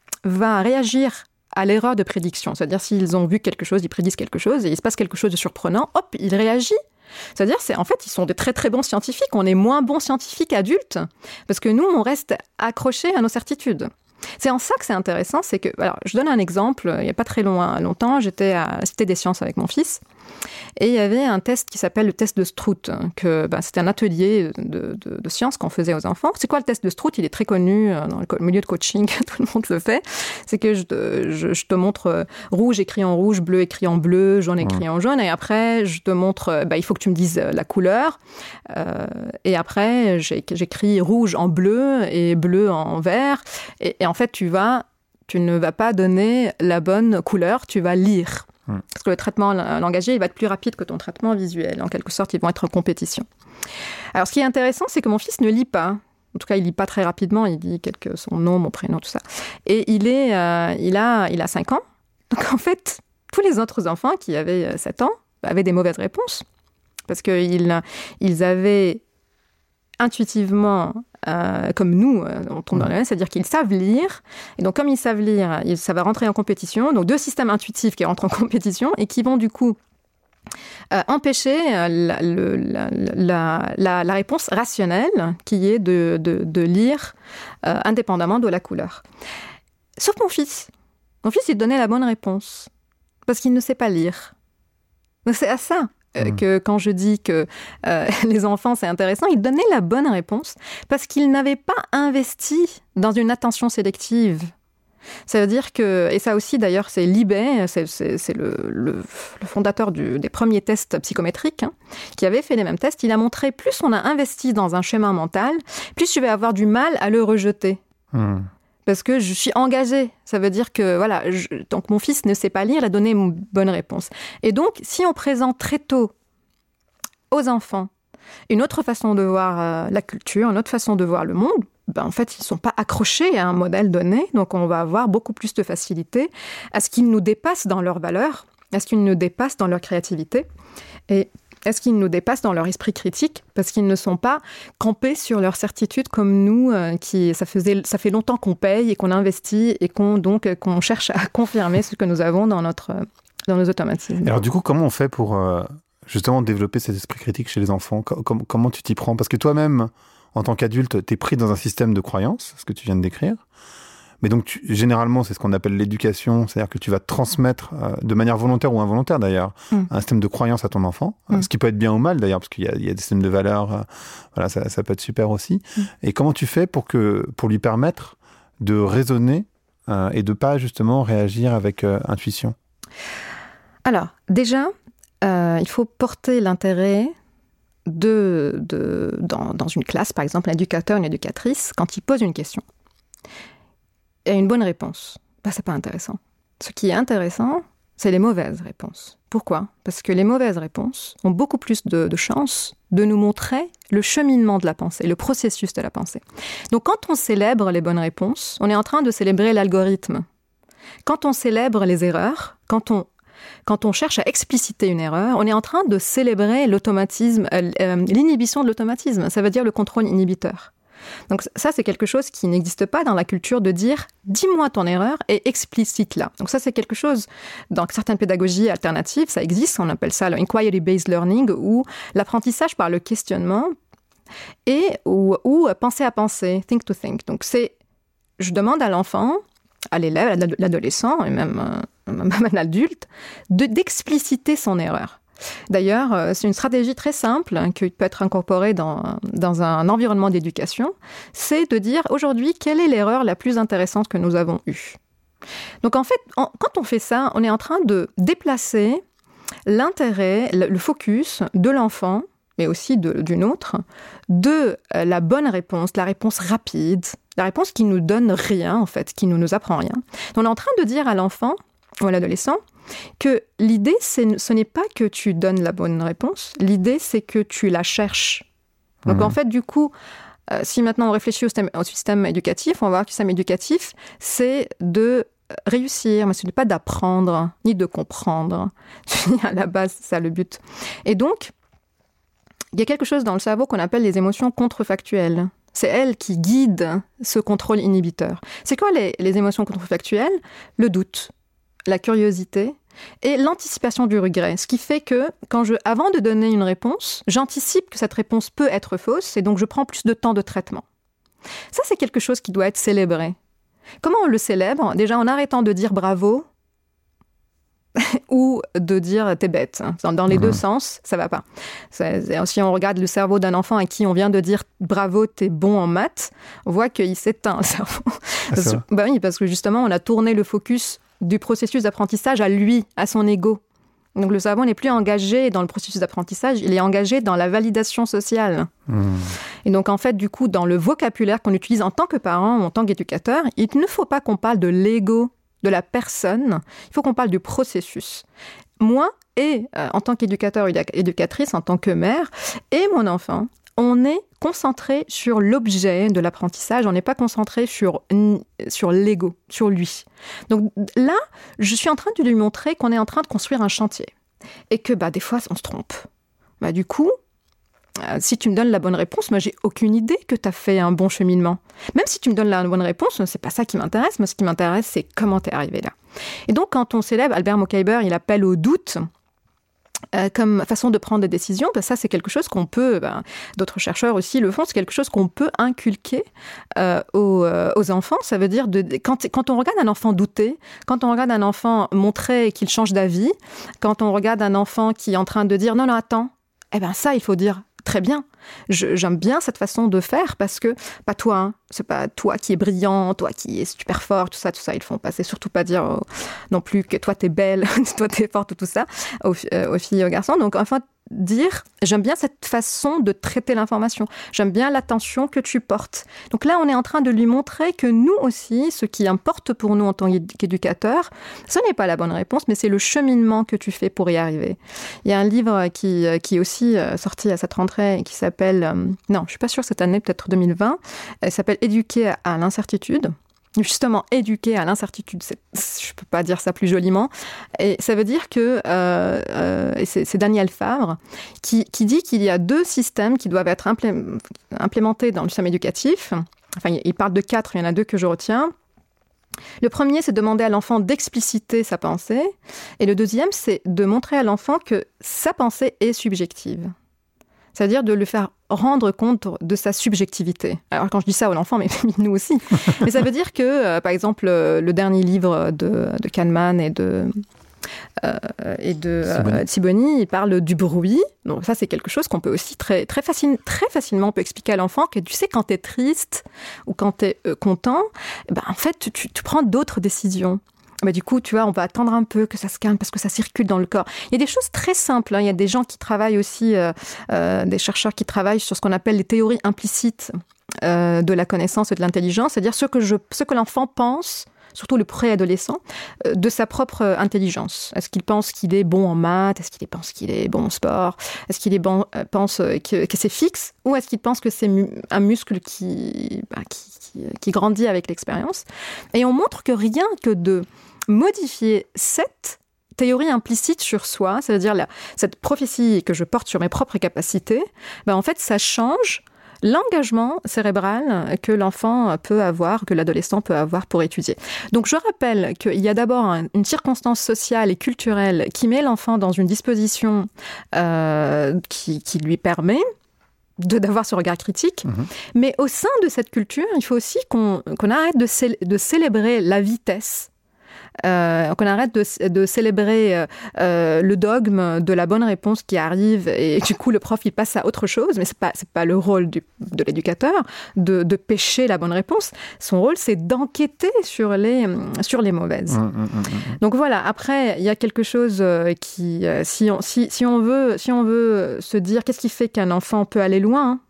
va réagir à l'erreur de prédiction. C'est-à-dire, s'ils ont vu quelque chose, ils prédisent quelque chose, et il se passe quelque chose de surprenant, hop, il réagit. C'est-à-dire, c'est, en fait, ils sont des très très bons scientifiques. On est moins bons scientifiques adultes, parce que nous, on reste accrochés à nos certitudes. C'est en ça que c'est intéressant, c'est que, alors, je donne un exemple, il n'y a pas très long, longtemps, j'étais à la Cité des Sciences avec mon fils, et il y avait un test qui s'appelle le test de Strout, que ben, c'était un atelier de, de, de sciences qu'on faisait aux enfants. C'est quoi le test de Strout ? Il est très connu dans le milieu de coaching, tout le monde le fait. C'est que je te, je, je te montre rouge écrit en rouge, bleu écrit en bleu, jaune écrit en jaune, et après je te montre, ben, il faut que tu me dises la couleur, euh, et après j'ai, j'écris rouge en bleu et bleu en vert, et, et en fait tu vas, tu ne vas pas donner la bonne couleur, tu vas lire. Parce que le traitement langagier, il va être plus rapide que ton traitement visuel. En quelque sorte, ils vont être en compétition. Alors, ce qui est intéressant, c'est que mon fils ne lit pas. En tout cas, il lit pas très rapidement. Il dit quelque, son nom, mon prénom, tout ça. Et il est, euh, il a, il a cinq ans. Donc, en fait, tous les autres enfants qui avaient sept ans avaient des mauvaises réponses. Parce qu'ils ils avaient intuitivement, euh, comme nous, euh, on tombe dans le même, c'est-à-dire qu'ils savent lire. Et donc, comme ils savent lire, ils, ça va rentrer en compétition. Donc, deux systèmes intuitifs qui rentrent en compétition et qui vont, du coup, euh, empêcher la, le, la, la, la, la réponse rationnelle qui est de, de, de lire euh, indépendamment de la couleur. Sauf mon fils. Mon fils, il donnait la bonne réponse parce qu'il ne sait pas lire. Donc, c'est à ça que quand je dis que euh, les enfants, c'est intéressant, ils donnaient la bonne réponse parce qu'ils n'avaient pas investi dans une attention sélective. Ça veut dire que, et ça aussi d'ailleurs, c'est Libet, c'est, c'est, c'est le, le, le fondateur du, des premiers tests psychométriques, hein, qui avait fait les mêmes tests. Il a montré, plus on a investi dans un schéma mental, plus je vais avoir du mal à le rejeter. Mmh. parce que je suis engagée. Ça veut dire que, voilà, je, donc mon fils ne sait pas lire, il a donné une bonne réponse. Et donc, si on présente très tôt aux enfants une autre façon de voir euh, la culture, une autre façon de voir le monde, ben, en fait, ils ne sont pas accrochés à un modèle donné, donc on va avoir beaucoup plus de facilité à ce qu'ils nous dépassent dans leurs valeurs, à ce qu'ils nous dépassent dans leur créativité, et à ce qu'ils nous dépassent dans leur esprit critique, parce qu'ils ne sont pas campés sur leurs certitudes comme nous, euh, qui ça, faisait, ça fait longtemps qu'on paye et qu'on investit, et qu'on, donc, qu'on cherche à confirmer ce que nous avons dans, notre, dans nos automatismes. Et alors du coup, comment on fait pour... Euh... justement, développer cet esprit critique chez les enfants, com- comment tu t'y prends? Parce que toi-même, en tant qu'adulte, t'es pris dans un système de croyances, ce que tu viens de décrire. Mais donc, tu, généralement, c'est ce qu'on appelle l'éducation, c'est-à-dire que tu vas transmettre, euh, de manière volontaire ou involontaire d'ailleurs, mmh. un système de croyances à ton enfant, mmh. ce qui peut être bien ou mal d'ailleurs, parce qu'il y a, il y a des systèmes de valeurs, euh, voilà, ça, ça peut être super aussi. Mmh. Et comment tu fais pour, que, pour lui permettre de raisonner euh, et de ne pas justement réagir avec euh, intuition? Alors, déjà... Euh, il faut porter l'intérêt de, de, dans, dans une classe, par exemple, un éducateur, une éducatrice, quand il pose une question et une bonne réponse. Ben, c'est pas intéressant. Ce qui est intéressant, c'est les mauvaises réponses. Pourquoi ? Parce que les mauvaises réponses ont beaucoup plus de, de chances de nous montrer le cheminement de la pensée, le processus de la pensée. Donc, quand on célèbre les bonnes réponses, on est en train de célébrer l'algorithme. Quand on célèbre les erreurs, quand on Quand on cherche à expliciter une erreur, on est en train de célébrer l'automatisme, euh, euh, l'inhibition de l'automatisme. Ça veut dire le contrôle inhibiteur. Donc ça, c'est quelque chose qui n'existe pas dans la culture de dire « dis-moi ton erreur et explicite-la ». Donc ça, c'est quelque chose, dans certaines pédagogies alternatives, ça existe, on appelle ça le inquiry-based learning, ou l'apprentissage par le questionnement, et ou, ou penser à penser, think to think. Donc c'est, je demande à l'enfant, à l'élève, à l'adolescent, et même, euh, même à l'adulte, de, d'expliciter son erreur. D'ailleurs, euh, c'est une stratégie très simple hein, qui peut être incorporée dans, dans un environnement d'éducation, c'est de dire aujourd'hui, quelle est l'erreur la plus intéressante que nous avons eue ? Donc en fait, en, quand on fait ça, on est en train de déplacer l'intérêt, le, le focus de l'enfant, mais aussi de, d'une autre, de euh, la bonne réponse, la réponse rapide, la réponse qui nous donne rien, en fait, qui ne nous apprend rien. Donc, on est en train de dire à l'enfant ou à l'adolescent que l'idée, c'est, ce n'est pas que tu donnes la bonne réponse, l'idée, c'est que tu la cherches. Donc, mmh. en fait, du coup, euh, si maintenant on réfléchit au système, au système éducatif, on va voir que le système éducatif, c'est de réussir, mais ce n'est pas d'apprendre, ni de comprendre. À la base, c'est ça le but. Et donc, il y a quelque chose dans le cerveau qu'on appelle les émotions contrefactuelles. C'est elles qui guident ce contrôle inhibiteur. C'est quoi les, les émotions contrefactuelles ? Le doute, la curiosité et l'anticipation du regret. Ce qui fait que, quand je, avant de donner une réponse, j'anticipe que cette réponse peut être fausse et donc je prends plus de temps de traitement. Ça, c'est quelque chose qui doit être célébré. Comment on le célèbre ? Déjà en arrêtant de dire bravo ou de dire t'es bête. Dans les mmh. deux sens, ça va pas. C'est, si on regarde le cerveau d'un enfant à qui on vient de dire bravo, t'es bon en maths, on voit qu'il s'éteint le cerveau. Ah, parce, bah oui, parce que justement, on a tourné le focus du processus d'apprentissage à lui, à son ego. Donc le cerveau n'est plus engagé dans le processus d'apprentissage, il est engagé dans la validation sociale. Mmh. Et donc en fait, du coup, dans le vocabulaire qu'on utilise en tant que parent ou en tant qu'éducateur, il ne faut pas qu'on parle de l'ego de la personne, il faut qu'on parle du processus. Moi, et euh, en tant qu'éducateur, éducatrice, en tant que mère, et mon enfant, on est concentré sur l'objet de l'apprentissage, on n'est pas concentré sur, sur l'ego, sur lui. Donc là, je suis en train de lui montrer qu'on est en train de construire un chantier, et que bah, des fois, on se trompe. Bah, du coup, Euh, si tu me donnes la bonne réponse, moi, j'ai aucune idée que tu as fait un bon cheminement. Même si tu me donnes la bonne réponse, c'est pas ça qui m'intéresse. Moi, ce qui m'intéresse, c'est comment tu es arrivé là. Et donc, quand on célèbre, Albert Mokaiber, il appelle au doute euh, comme façon de prendre des décisions. Ben, ça, c'est quelque chose qu'on peut, ben, d'autres chercheurs aussi le font, c'est quelque chose qu'on peut inculquer euh, aux, euh, aux enfants. Ça veut dire, de, quand, quand on regarde un enfant douter, quand on regarde un enfant montrer qu'il change d'avis, quand on regarde un enfant qui est en train de dire « non, non, attends », eh ben ça, il faut dire très bien. Je, j'aime bien cette façon de faire parce que, pas toi, hein, c'est pas toi qui es brillant, toi qui es super fort, tout ça, tout ça, ils font passer, surtout pas dire euh, non plus que toi t'es belle, toi t'es forte, tout ça, aux, euh, aux filles et aux garçons. Donc, enfin, dire « j'aime bien cette façon de traiter l'information, j'aime bien l'attention que tu portes ». Donc là, on est en train de lui montrer que nous aussi, ce qui importe pour nous en tant qu'éducateurs, ce n'est pas la bonne réponse, mais c'est le cheminement que tu fais pour y arriver. Il y a un livre qui, qui est aussi sorti à cette rentrée et qui s'appelle, euh, non, je ne suis pas sûre cette année, peut-être deux mille vingt, elle s'appelle « Éduquer à l'incertitude ». Justement, éduquer à l'incertitude, c'est, je ne peux pas dire ça plus joliment. Et ça veut dire que, euh, euh, et c'est, c'est Daniel Favre, qui, qui dit qu'il y a deux systèmes qui doivent être implé- implémentés dans le système éducatif. Enfin, il parle de quatre, il y en a deux que je retiens. Le premier, c'est de demander à l'enfant d'expliciter sa pensée. Et le deuxième, c'est de montrer à l'enfant que sa pensée est subjective. C'est-à-dire de lui faire rendre compte de sa subjectivité. Alors quand je dis ça à l'enfant, mais nous aussi. Mais ça veut dire que, euh, par exemple, euh, le dernier livre de, de Kahneman et de, euh, et de euh, Sibony, il parle du bruit. Donc ça, c'est quelque chose qu'on peut aussi très, très, facile, très facilement on peut expliquer à l'enfant que tu sais, quand tu es triste ou quand tu es euh, content, ben, en fait, tu, tu, tu prends d'autres décisions. Bah, du coup, tu vois, on va attendre un peu que ça se calme parce que ça circule dans le corps. Il y a des choses très simples. Hein. Il y a des gens qui travaillent aussi, euh, euh, des chercheurs qui travaillent sur ce qu'on appelle les théories implicites euh, de la connaissance et de l'intelligence, c'est-à-dire ce que, je, ce que l'enfant pense, surtout le préadolescent, euh, de sa propre intelligence. Est-ce qu'il pense qu'il est bon en maths? Est-ce qu'il pense qu'il est bon en sport? Est-ce qu'il est bon, euh, pense que, que c'est fixe? Ou est-ce qu'il pense que c'est mu- un muscle qui, bah, qui, qui, qui grandit avec l'expérience? Et on montre que rien que de modifier cette théorie implicite sur soi, c'est-à-dire la, cette prophétie que je porte sur mes propres capacités, ben en fait, ça change l'engagement cérébral que l'enfant peut avoir, que l'adolescent peut avoir pour étudier. Donc, je rappelle qu'il y a d'abord un, une circonstance sociale et culturelle qui met l'enfant dans une disposition euh, qui, qui lui permet de, d'avoir ce regard critique. Mmh. Mais au sein de cette culture, il faut aussi qu'on, qu'on arrête de, cé- de célébrer la vitesse. Euh, qu'on arrête de, de célébrer euh, le dogme de la bonne réponse qui arrive et du coup le prof il passe à autre chose, mais c'est pas c'est pas le rôle du, de l'éducateur de, de pêcher la bonne réponse. Son rôle c'est d'enquêter sur les sur les mauvaises. Mmh, mmh, mmh. Donc voilà. Après il y a quelque chose qui si on si si on veut si on veut se dire qu'est-ce qui fait qu'un enfant peut aller loin. Hein,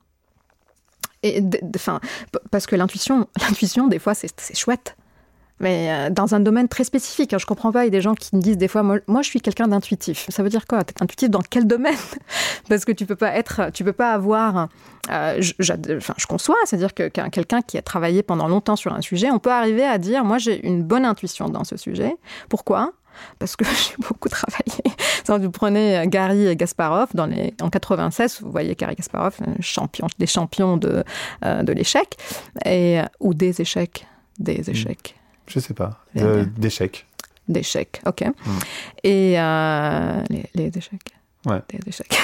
et enfin parce que l'intuition l'intuition des fois c'est c'est chouette. Mais dans un domaine très spécifique. Je ne comprends pas, il y a des gens qui me disent des fois, moi, moi je suis quelqu'un d'intuitif. Ça veut dire quoi? T'es intuitif dans quel domaine? Parce que tu ne peux pas être, tu peux pas avoir... Euh, je, enfin, je conçois, c'est-à-dire que quelqu'un qui a travaillé pendant longtemps sur un sujet, on peut arriver à dire, moi j'ai une bonne intuition dans ce sujet. Pourquoi? Parce que j'ai beaucoup travaillé. Si vous prenez Garry Kasparov, dans les, en quatre-vingt-seize, vous voyez Garry Kasparov, champion, des champions de, euh, de l'échec, et, ou des échecs, des échecs. Mmh. Je sais pas. De, d'échecs. D'échecs, ok. Mmh. Et euh, les, les échecs. Ouais. Des échecs.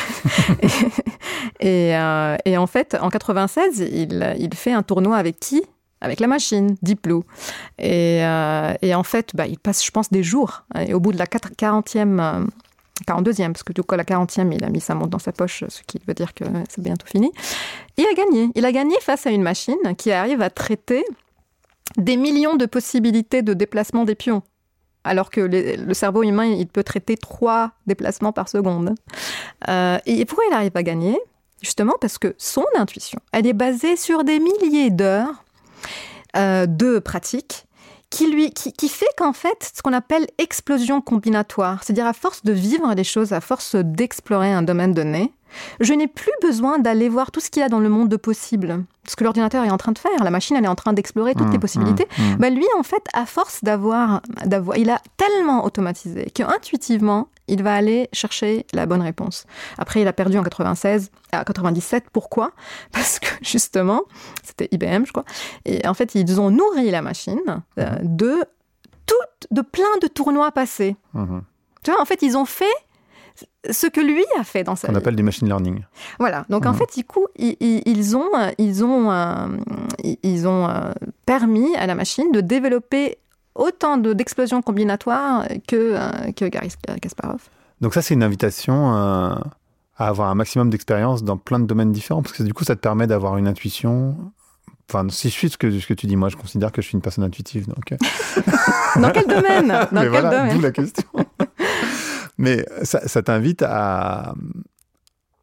et, euh, et en fait, en quatre-vingt-seize, il, il fait un tournoi avec qui? Avec la machine, Deep Blue. Et, euh, et en fait, bah, il passe, je pense, des jours. Et au bout de la quarantième, quarante-deuxième, parce que du coup, la quarantième, il a mis sa montre dans sa poche, ce qui veut dire que c'est bientôt fini. Il a gagné. Il a gagné face à une machine qui arrive à traiter des millions de possibilités de déplacement des pions, alors que les, le cerveau humain, il peut traiter trois déplacements par seconde. Euh, et pourquoi il arrive à gagner? Justement parce que son intuition, elle est basée sur des milliers d'heures euh, de pratique qui, lui, qui, qui fait qu'en fait, ce qu'on appelle explosion combinatoire, c'est-à-dire à force de vivre des choses, à force d'explorer un domaine donné, je n'ai plus besoin d'aller voir tout ce qu'il y a dans le monde de possible. Ce que l'ordinateur est en train de faire, la machine, elle est en train d'explorer toutes mmh, les possibilités. Mmh, mmh. Bah lui, en fait, à force d'avoir, d'avoir, il a tellement automatisé qu'intuitivement, il va aller chercher la bonne réponse. Après, il a perdu en quatre-vingt-seize, à quatre-vingt-dix-sept. Pourquoi? Parce que justement, c'était I B M, je crois. Et en fait, ils ont nourri la machine euh, de tout, de plein de tournois passés. Mmh. Tu vois, en fait, ils ont fait ce que lui a fait dans sa vie. On appelle du machine learning. Voilà. Donc, mmh. en fait, du coup, ils, ils ont, ils ont, euh, ils ont euh, permis à la machine de développer autant de, d'explosions combinatoires que, euh, que Garry Kasparov. Donc ça, c'est une invitation euh, à avoir un maximum d'expérience dans plein de domaines différents, parce que du coup, ça te permet d'avoir une intuition... Enfin, si je suis ce que, ce que tu dis, moi, je considère que je suis une personne intuitive. Donc... Dans quel domaine? Dans Mais quel voilà, domaine d'où la question. Mais ça, ça t'invite à,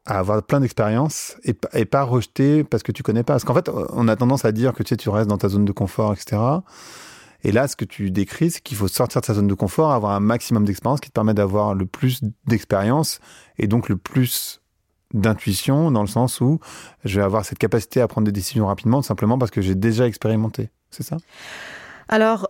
à avoir plein d'expériences et, et pas rejeter parce que tu connais pas. Parce qu'en fait, on a tendance à dire que tu sais, tu restes dans ta zone de confort, et cetera. Et là, ce que tu décris, c'est qu'il faut sortir de sa zone de confort, avoir un maximum d'expérience qui te permet d'avoir le plus d'expérience et donc le plus d'intuition, dans le sens où je vais avoir cette capacité à prendre des décisions rapidement, simplement parce que j'ai déjà expérimenté. C'est ça ? Alors,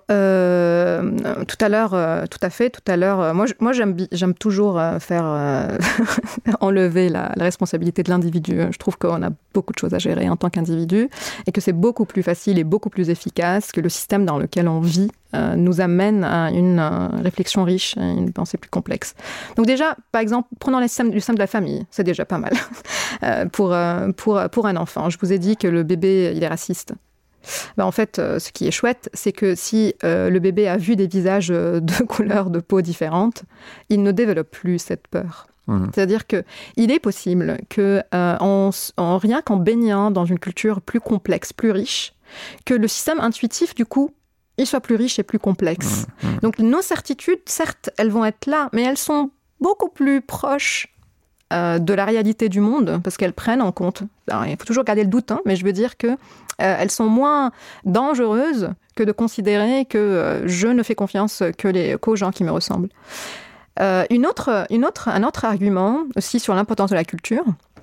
euh, tout à l'heure, euh, tout à fait, tout à l'heure, euh, moi, moi j'aime, j'aime toujours euh, faire euh, enlever la, la responsabilité de l'individu. Je trouve qu'on a beaucoup de choses à gérer en tant qu'individu et que c'est beaucoup plus facile et beaucoup plus efficace que le système dans lequel on vit euh, nous amène à une euh, réflexion riche et une pensée plus complexe. Donc déjà, par exemple, prenons le système, le système de la famille, c'est déjà pas mal euh, pour, euh, pour, pour un enfant. Je vous ai dit que le bébé, il est raciste. Ben en fait, euh, ce qui est chouette, c'est que si euh, le bébé a vu des visages euh, de couleurs de peau différentes, il ne développe plus cette peur. Mmh. C'est-à-dire qu'il est possible que, euh, en, en rien qu'en baignant dans une culture plus complexe, plus riche, que le système intuitif, du coup, il soit plus riche et plus complexe. Mmh. Mmh. Donc nos certitudes, certes, elles vont être là, mais elles sont beaucoup plus proches Euh, de la réalité du monde, parce qu'elles prennent en compte. Alors, il faut toujours garder le doute, hein, mais je veux dire que euh, elles sont moins dangereuses que de considérer que euh, je ne fais confiance que les, qu'aux gens qui me ressemblent. Euh, une autre, une autre, un autre argument aussi sur l'importance de la culture.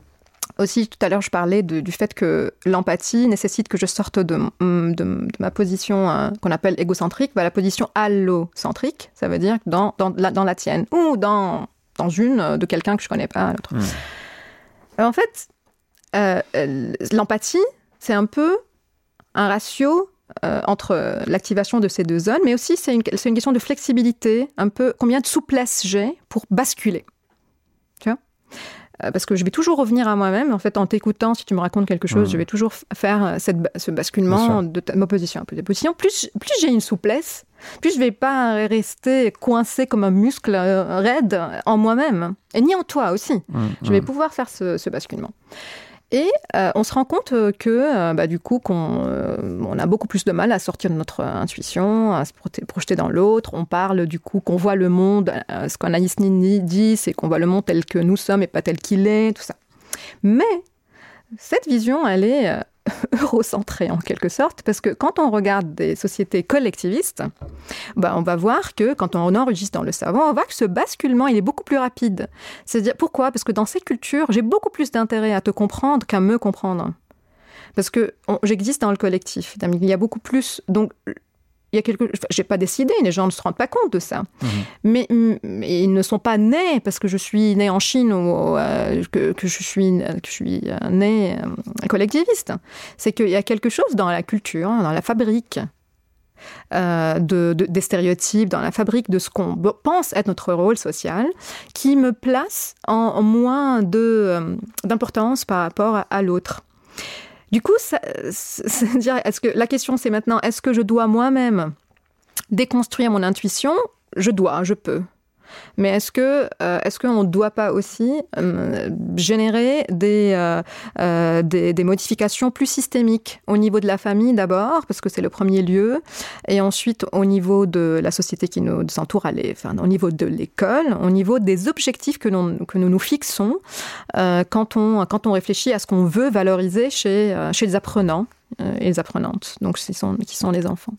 Aussi, tout à l'heure, je parlais de, du fait que l'empathie nécessite que je sorte de, de, de ma position euh, qu'on appelle égocentrique vers la position allocentrique. Ça veut dire dans, dans, la, dans la tienne ou dans dans une de quelqu'un que je connais pas, l'autre. Mmh. Alors, en fait, euh, l'empathie, c'est un peu un ratio euh, entre l'activation de ces deux zones, mais aussi c'est une, c'est une question de flexibilité, un peu combien de souplesse j'ai pour basculer. Tu vois ? Euh, parce que je vais toujours revenir à moi-même. En fait, en t'écoutant, si tu me racontes quelque chose, mmh. je vais toujours faire cette, ce basculement de ta, ma position, un peu de position. Plus, plus j'ai une souplesse, plus je ne vais pas rester coincé comme un muscle euh, raide en moi-même, et ni en toi aussi. Mmh, je vais mmh. pouvoir faire ce, ce basculement. Et euh, on se rend compte que, euh, bah, du coup, qu'on euh, on a beaucoup plus de mal à sortir de notre intuition, à se projeter dans l'autre. On parle, du coup, qu'on voit le monde, euh, ce qu'Anaïs Nin dit, c'est qu'on voit le monde tel que nous sommes et pas tel qu'il est, tout ça. Mais cette vision, elle est euh, eurocentrée, en quelque sorte, parce que quand on regarde des sociétés collectivistes, bah, on va voir que quand on enregistre dans le cerveau, on voit que ce basculement, il est beaucoup plus rapide. C'est-à-dire, pourquoi ? Parce que dans ces cultures, j'ai beaucoup plus d'intérêt à te comprendre qu'à me comprendre. Parce que on, j'existe dans le collectif. Il y a beaucoup plus... Donc, il y a quelque... Enfin, j'ai pas décidé, les gens ne se rendent pas compte de ça. Mmh. Mais, mais ils ne sont pas nés parce que je suis née en Chine ou euh, que, que je suis, que je suis née euh, collectiviste. C'est qu'il y a quelque chose dans la culture, dans la fabrique euh, de, de, des stéréotypes, dans la fabrique de ce qu'on pense être notre rôle social, qui me place en, en moins de, euh, d'importance par rapport à, à l'autre. Du coup, ça, c'est dire, est-ce que, la question c'est maintenant, est-ce que je dois moi-même déconstruire mon intuition ? Je dois, je peux. Mais est-ce que, euh, est-ce qu'on ne doit pas aussi euh, générer des, euh, euh, des, des modifications plus systémiques au niveau de la famille d'abord, parce que c'est le premier lieu, et ensuite au niveau de la société qui nous entoure, enfin, au niveau de l'école, au niveau des objectifs que, l'on, que nous nous fixons euh, quand, on, quand on réfléchit à ce qu'on veut valoriser chez, euh, chez les apprenants euh, et les apprenantes, donc qui sont, qui sont les enfants.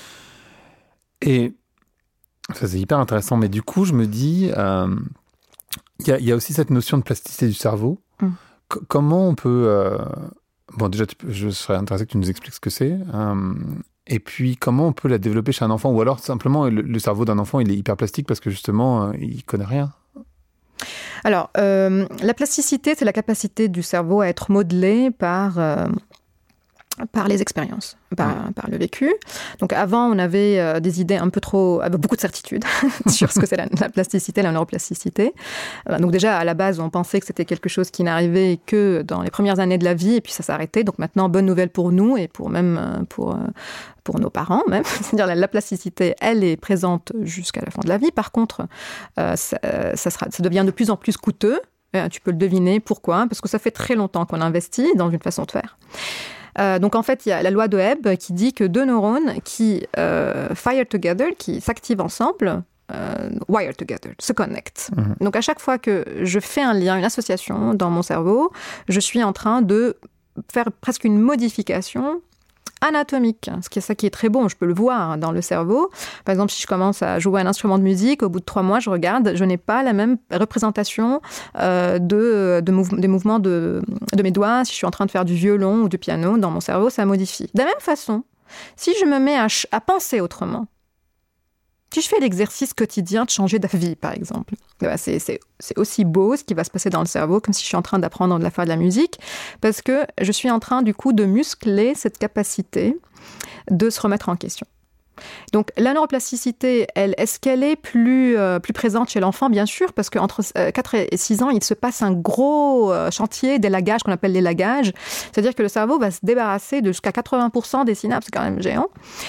Et ça, c'est hyper intéressant, mais du coup, je me dis, il euh, y, y a aussi cette notion de plasticité du cerveau. Mm. C- comment on peut... Euh, bon, déjà, tu peux, je serais intéressé que tu nous expliques ce que c'est. Euh, et puis, comment on peut la développer chez un enfant ? Ou alors, simplement, le, le cerveau d'un enfant, il est hyper plastique parce que, justement, euh, il connaît rien. Alors, euh, la plasticité, c'est la capacité du cerveau à être modelé par... Euh, par les expériences, par, mmh. par le vécu. Donc avant, on avait euh, des idées un peu trop, avec beaucoup de certitudes sur ce que c'est la, la plasticité, la neuroplasticité. Euh, donc déjà, à la base, on pensait que c'était quelque chose qui n'arrivait que dans les premières années de la vie, et puis ça s'arrêtait. Donc maintenant, bonne nouvelle pour nous et pour même euh, pour, euh, pour nos parents même. C'est-à-dire la, la plasticité, elle est présente jusqu'à la fin de la vie. Par contre, euh, ça, ça, sera, ça devient de plus en plus coûteux. Euh, tu peux le deviner. Pourquoi ? Parce que ça fait très longtemps qu'on investit dans une façon de faire. Euh, donc en fait, il y a la loi de Hebb qui dit que deux neurones qui euh, fire together, qui s'activent ensemble, euh, wire together, se connectent. Mmh. Donc à chaque fois que je fais un lien, une association dans mon cerveau, je suis en train de faire presque une modification anatomique, ce qui est ça qui est très bon, je peux le voir dans le cerveau. Par exemple, si je commence à jouer un instrument de musique, au bout de trois mois, je regarde, je n'ai pas la même représentation euh, de, de mouve- des mouvements de, de mes doigts. Si je suis en train de faire du violon ou du piano, dans mon cerveau, ça modifie. De la même façon, si je me mets à, ch- à penser autrement, si je fais l'exercice quotidien de changer d'avis, par exemple, bah c'est, c'est, c'est aussi beau ce qui va se passer dans le cerveau, comme si je suis en train d'apprendre de la faire de la musique, parce que je suis en train, du coup, de muscler cette capacité de se remettre en question. Donc, la neuroplasticité, elle, est-ce qu'elle est plus, euh, plus présente chez l'enfant? Bien sûr, parce qu'entre euh, quatre et six ans, il se passe un gros euh, chantier d'élagage qu'on appelle l'élagage. C'est-à-dire que le cerveau va se débarrasser de jusqu'à quatre-vingts pour cent des synapses, c'est quand même géant.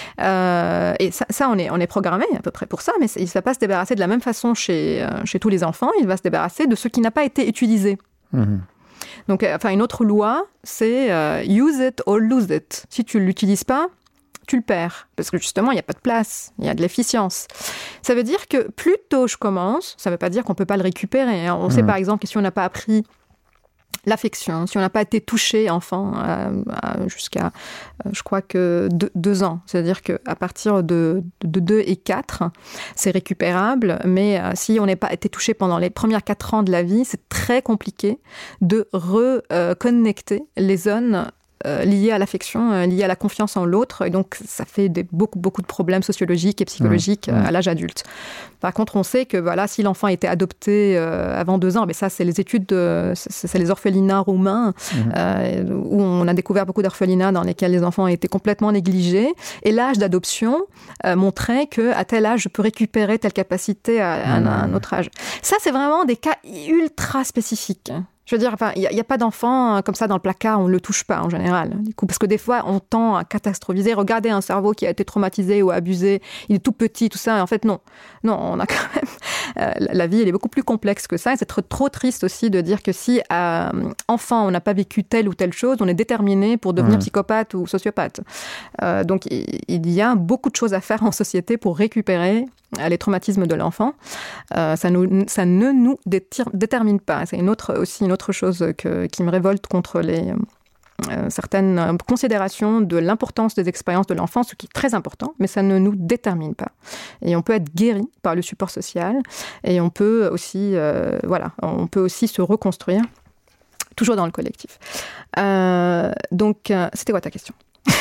Euh, et ça, ça on, est, on est programmé à peu près pour ça, mais il ne va pas se débarrasser de la même façon chez, euh, chez tous les enfants. Il va se débarrasser de ce qui n'a pas été utilisé. Mmh. Donc, euh, enfin, une autre loi, c'est euh, use it or lose it. Si tu ne l'utilises pas, tu le perds, parce que justement, il n'y a pas de place, il y a de l'efficience. Ça veut dire que plus tôt je commence, ça ne veut pas dire qu'on ne peut pas le récupérer. Hein. On mmh. sait par exemple que si on n'a pas appris l'affection, si on n'a pas été touché enfant euh, jusqu'à, euh, je crois que deux, deux ans, c'est-à-dire qu'à partir de, de deux et quatre, c'est récupérable, mais euh, si on n'a pas été touché pendant les premières quatre ans de la vie, c'est très compliqué de reconnecter les zones Euh, liées à l'affection, euh, liées à la confiance en l'autre. Et donc, ça fait des, beaucoup, beaucoup de problèmes sociologiques et psychologiques mmh. euh, à l'âge adulte. Par contre, on sait que voilà, si l'enfant était adopté euh, avant deux ans, mais ça, c'est les études, de, c'est, c'est les orphelinats roumains, mmh. euh, où on a découvert beaucoup d'orphelinats dans lesquels les enfants étaient complètement négligés. Et l'âge d'adoption euh, montrait qu'à tel âge, je peux récupérer telle capacité à, à, mmh. à un autre âge. Ça, c'est vraiment des cas ultra spécifiques. Je veux dire, enfin, il n'y a, a pas d'enfant comme ça dans le placard, on ne le touche pas en général. Du coup, parce que des fois, on tend à catastrophiser. Regardez un cerveau qui a été traumatisé ou abusé, il est tout petit, tout ça. Et en fait, non. Non, on a quand même... Euh, la vie, elle est beaucoup plus complexe que ça. Et c'est trop, trop triste aussi de dire que si, euh, enfant, on n'a pas vécu telle ou telle chose, on est déterminé pour devenir mmh. psychopathe ou sociopathe. Euh, donc, il, il y a beaucoup de choses à faire en société pour récupérer les traumatismes de l'enfant. Euh, ça, nous, ça ne nous détir, détermine pas. C'est une autre, aussi une autre chose que, qui me révolte contre les, euh, certaines considérations de l'importance des expériences de l'enfant, ce qui est très important, mais ça ne nous détermine pas. Et on peut être guéri par le support social, et on peut aussi, euh, voilà, on peut aussi se reconstruire, toujours dans le collectif. Euh, donc, euh, c'était quoi ta question?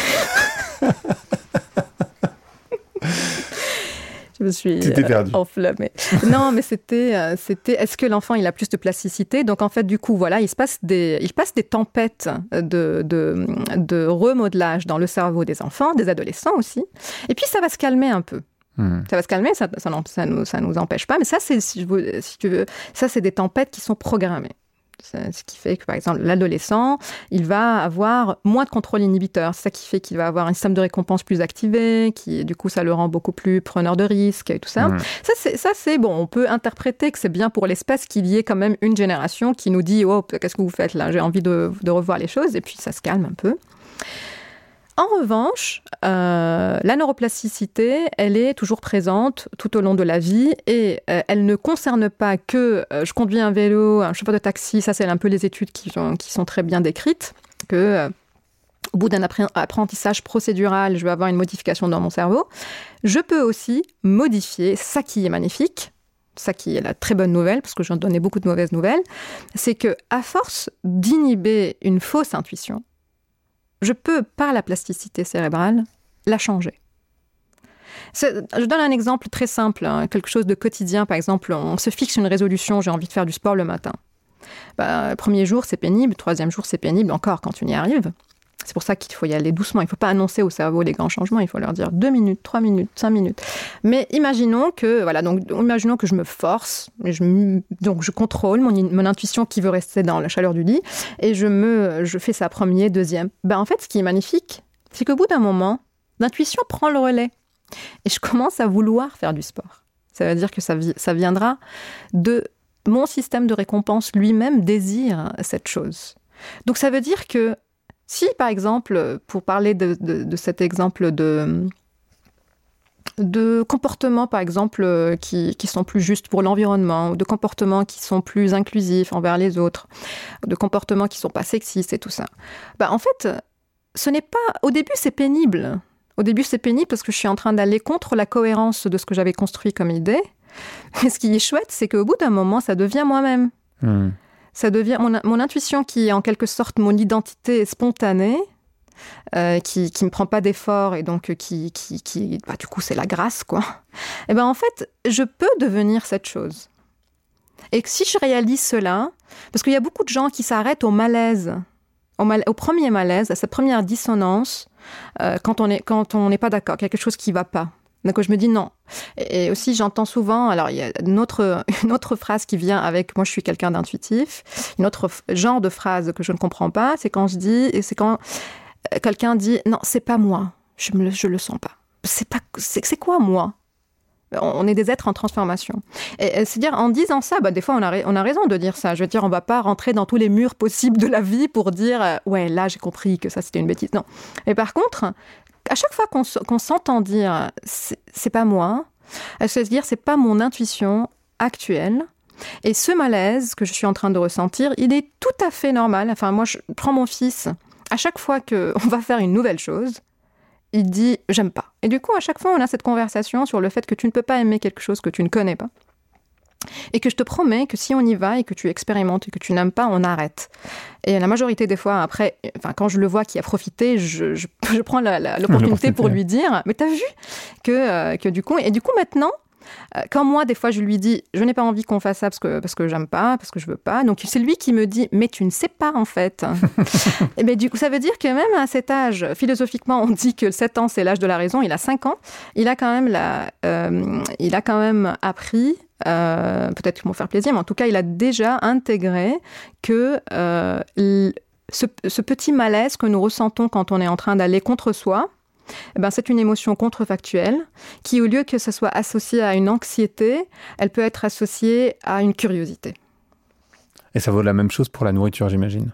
Je me suis euh, enflammée. Non, mais c'était, euh, c'était, est-ce que l'enfant, il a plus de plasticité? Donc, en fait, du coup, voilà, il se passe des, il passe des tempêtes de, de, de remodelage dans le cerveau des enfants, des adolescents aussi. Et puis, ça va se calmer un peu. Mmh. Ça va se calmer, ça, ça, ça, nous, ça nous empêche pas. Mais ça, c'est, si, je, si tu veux, ça, c'est des tempêtes qui sont programmées. Ce qui fait que, par exemple, l'adolescent, il va avoir moins de contrôle inhibiteur. C'est ça qui fait qu'il va avoir un système de récompense plus activé, qui, du coup, ça le rend beaucoup plus preneur de risques et tout ça. Mmh. Ça, c'est, ça, c'est bon. On peut interpréter que c'est bien pour l'espèce qu'il y ait quand même une génération qui nous dit « Oh, qu'est-ce que vous faites là? J'ai envie de, de revoir les choses. » Et puis, ça se calme un peu. En revanche, euh, la neuroplasticité, elle est toujours présente tout au long de la vie et euh, elle ne concerne pas que euh, je conduis un vélo, un chauffeur de taxi, ça c'est un peu les études qui sont, qui sont très bien décrites, que euh, au bout d'un apprentissage procédural, je vais avoir une modification dans mon cerveau. Je peux aussi modifier, ça qui est magnifique, ça qui est la très bonne nouvelle, parce que j'en donnais beaucoup de mauvaises nouvelles, c'est que à force d'inhiber une fausse intuition, je peux, par la plasticité cérébrale, la changer. C'est, je donne un exemple très simple, hein, quelque chose de quotidien. Par exemple, on se fixe une résolution, j'ai envie de faire du sport le matin. Bah, premier jour, c'est pénible. Troisième jour, c'est pénible encore quand tu y arrives. C'est pour ça qu'il faut y aller doucement. Il ne faut pas annoncer au cerveau les grands changements. Il faut leur dire deux minutes, trois minutes, cinq minutes. Mais imaginons que, voilà, donc, imaginons que je me force, je, donc je contrôle mon, mon intuition qui veut rester dans la chaleur du lit, et je, me, je fais ça premier, deuxième. Ben, en fait, ce qui est magnifique, c'est qu'au bout d'un moment, l'intuition prend le relais. Et je commence à vouloir faire du sport. Ça veut dire que ça, ça viendra de mon système de récompense lui-même désire cette chose. Donc ça veut dire que si, par exemple, pour parler de, de, de cet exemple de, de comportements, par exemple, euh, qui, qui sont plus justes pour l'environnement, ou de comportements qui sont plus inclusifs envers les autres, de comportements qui ne sont pas sexistes et tout ça. Bah, en fait, ce n'est pas... Au début, c'est pénible. Au début, c'est pénible parce que je suis en train d'aller contre la cohérence de ce que j'avais construit comme idée. Mais ce qui est chouette, c'est qu'au bout d'un moment, ça devient moi-même. Mmh. Ça devient mon, mon intuition qui est en quelque sorte mon identité spontanée, euh, qui ne me prend pas d'effort et donc qui, qui, qui bah, du coup, c'est la grâce, quoi. Et ben en fait, je peux devenir cette chose. Et que si je réalise cela, parce qu'il y a beaucoup de gens qui s'arrêtent au malaise, au, mal, au premier malaise, à cette première dissonance, euh, quand on est, quand on n'est pas d'accord, quelque chose qui ne va pas. Donc je me dis non. Et, et aussi j'entends souvent, alors il y a une autre, une autre phrase qui vient avec, moi je suis quelqu'un d'intuitif, une autre genre de phrase que je ne comprends pas, c'est quand je dis, et c'est quand quelqu'un dit non, c'est pas moi, je me, je le sens pas. C'est pas, c'est, c'est quoi moi ? On est des êtres en transformation. Et, et c'est-à-dire, en disant ça, bah, des fois, on a, on a raison de dire ça. Je veux dire, on ne va pas rentrer dans tous les murs possibles de la vie pour dire euh, « ouais, là, j'ai compris que ça, c'était une bêtise ». Non. Et par contre, à chaque fois qu'on, qu'on s'entend dire « c'est, c'est pas moi », c'est-à-dire « c'est pas mon intuition actuelle ». Et ce malaise que je suis en train de ressentir, il est tout à fait normal. Enfin, moi, je prends mon fils. À chaque fois qu'on va faire une nouvelle chose, il dit « j'aime pas ». Et du coup, à chaque fois, on a cette conversation sur le fait que tu ne peux pas aimer quelque chose que tu ne connais pas. Et que je te promets que si on y va et que tu expérimentes et que tu n'aimes pas, on arrête. Et la majorité des fois, après, enfin, quand je le vois qui a profité, je, je, je prends la, la, l'opportunité pour lui dire « mais t'as vu que, euh, que du coup… » Et du coup, maintenant… Quand moi, des fois, je lui dis « je n'ai pas envie qu'on fasse ça parce que, parce que j'aime pas, parce que je veux pas », donc c'est lui qui me dit « mais tu ne sais pas, en fait ». Et bien, du coup, ça veut dire que même à cet âge, philosophiquement, on dit que sept ans, c'est l'âge de la raison, il a cinq ans, il a quand même, la, euh, il a quand même appris, euh, peut-être qu'ils vont faire plaisir, mais en tout cas, il a déjà intégré que euh, ce, ce petit malaise que nous ressentons quand on est en train d'aller contre soi, eh ben, c'est une émotion contrefactuelle qui, au lieu que ce soit associé à une anxiété, elle peut être associée à une curiosité. Et ça vaut la même chose pour la nourriture, j'imagine.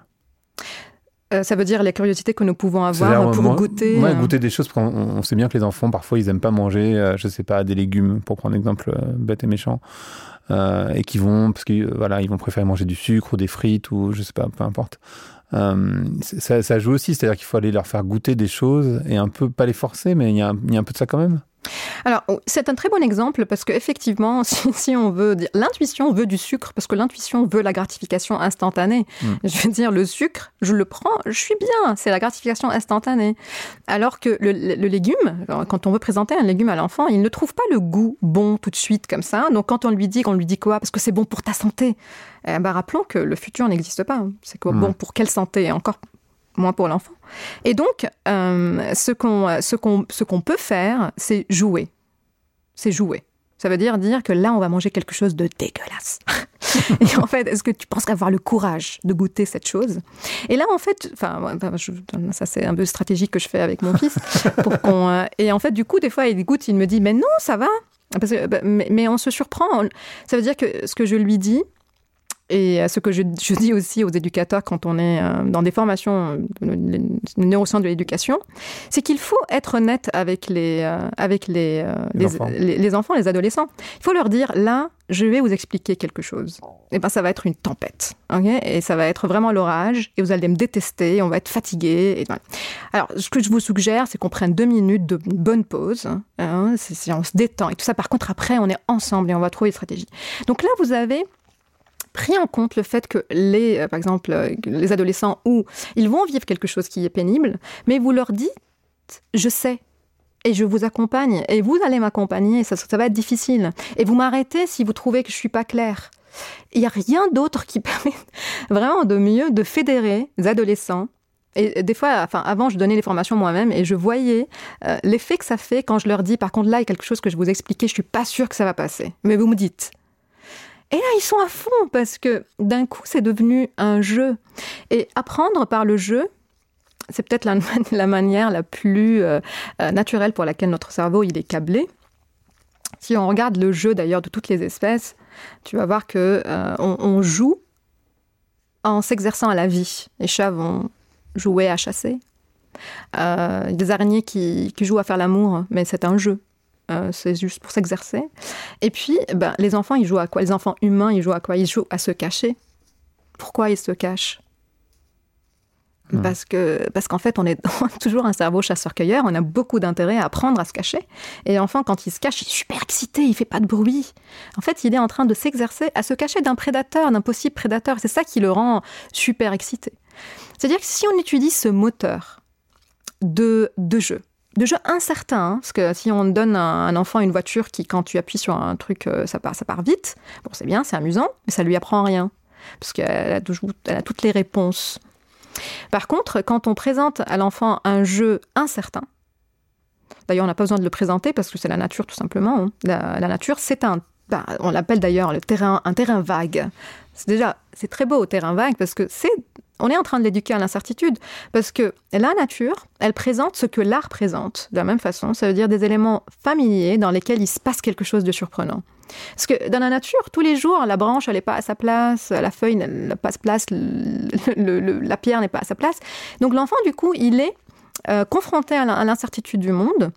Euh, ça veut dire les curiosités que nous pouvons avoir pour moi, goûter. Ouais, goûter des choses. On, on sait bien que les enfants, parfois, ils n'aiment pas manger, euh, je ne sais pas, des légumes, pour prendre un exemple euh, bête et méchant. Euh, et qui vont, parce qu'ils euh, voilà, ils vont préférer manger du sucre ou des frites ou je ne sais pas, peu importe. Euh, ça, ça joue aussi, c'est-à-dire qu'il faut aller leur faire goûter des choses et un peu, pas les forcer, mais il y a, il y a un peu de ça quand même. Alors, c'est un très bon exemple parce qu'effectivement, si, si on veut dire, l'intuition veut du sucre parce que l'intuition veut la gratification instantanée. Mmh. Je veux dire, le sucre, je le prends, je suis bien, c'est la gratification instantanée. Alors que le, le, le légume, quand on veut présenter un légume à l'enfant, il ne trouve pas le goût bon tout de suite comme ça. Donc, quand on lui dit, on lui dit quoi ? Parce que c'est bon pour ta santé. Eh ben, rappelons que le futur n'existe pas. C'est quoi, mmh. bon pour quelle santé ? Encore moins pour l'enfant. Et donc, euh, ce, qu'on, ce, qu'on, ce qu'on peut faire, c'est jouer. C'est jouer. Ça veut dire dire que là, on va manger quelque chose de dégueulasse. Et en fait, est-ce que tu penses avoir le courage de goûter cette chose ? Et là, en fait, enfin, je, ça c'est un peu stratégique que je fais avec mon fils. Pour qu'on, euh, et en fait, du coup, des fois, il goûte, il me dit, mais non, ça va. Parce que, mais, mais on se surprend. Ça veut dire que ce que je lui dis, et ce que je, je dis aussi aux éducateurs quand on est dans des formations de neurosciences de l'éducation, c'est qu'il faut être honnête avec les, avec les, les, les, enfants. Les, les enfants, les adolescents. Il faut leur dire, là, je vais vous expliquer quelque chose. Et ben, ça va être une tempête. Okay, et ça va être vraiment l'orage. Et vous allez me détester. On va être fatigués. Et voilà. Alors, ce que je vous suggère, c'est qu'on prenne deux minutes de bonne pause. Hein, c'est, c'est, on se détend. Et tout ça, par contre, après, on est ensemble et on va trouver une stratégie. Donc là, vous avez pris en compte le fait que les, euh, par exemple, euh, les adolescents, où ils vont vivre quelque chose qui est pénible, mais vous leur dites, je sais, et je vous accompagne, et vous allez m'accompagner, ça, ça va être difficile. Et vous m'arrêtez si vous trouvez que je ne suis pas claire. Il n'y a rien d'autre qui permet vraiment de mieux de fédérer les adolescents. Et des fois, enfin, avant, je donnais les formations moi-même et je voyais euh, l'effet que ça fait quand je leur dis, par contre, là, il y a quelque chose que je vous expliquais, je ne suis pas sûre que ça va passer. Mais vous me dites. Et là, ils sont à fond parce que d'un coup, c'est devenu un jeu. Et apprendre par le jeu, c'est peut-être la, la manière la plus euh, naturelle pour laquelle notre cerveau il est câblé. Si on regarde le jeu d'ailleurs de toutes les espèces, tu vas voir qu'on euh, on joue en s'exerçant à la vie. Les chats vont jouer à chasser. Euh, des araignées qui, qui jouent à faire l'amour, mais c'est un jeu. euh, c'est juste pour s'exercer. Et puis, ben, les enfants, ils jouent à quoi? Les enfants humains, ils jouent à quoi? Ils jouent à se cacher. Pourquoi ils se cachent? Mmh. Parce que, parce qu'en fait, on est toujours un cerveau chasseur-cueilleur, on a beaucoup d'intérêt à apprendre à se cacher. Et l'enfant, quand il se cache, il est super excité, il fait pas de bruit. En fait, il est en train de s'exercer à se cacher d'un prédateur, d'un possible prédateur. C'est ça qui le rend super excité. C'est-à-dire que si on étudie ce moteur de, de jeu, de jeu incertain, hein, parce que si on donne à un enfant une voiture qui, quand tu appuies sur un truc, ça part, ça part vite, bon, c'est bien, c'est amusant, mais ça lui apprend rien, parce qu'elle a, toujours, elle a toutes les réponses. Par contre, quand on présente à l'enfant un jeu incertain, d'ailleurs on n'a pas besoin de le présenter parce que c'est la nature tout simplement, hein. la, la nature c'est un, bah, on l'appelle d'ailleurs le terrain, un terrain vague. C'est déjà, c'est très beau, terrain vague, parce que c'est, on est en train de l'éduquer à l'incertitude, parce que la nature, elle présente ce que l'art présente, de la même façon, ça veut dire des éléments familiers dans lesquels il se passe quelque chose de surprenant. Parce que dans la nature, tous les jours, la branche, elle n'est pas à sa place, la feuille n'a pas sa place, le, le, le, la pierre n'est pas à sa place. Donc l'enfant, du coup, il est euh, confronté à l'incertitude du monde.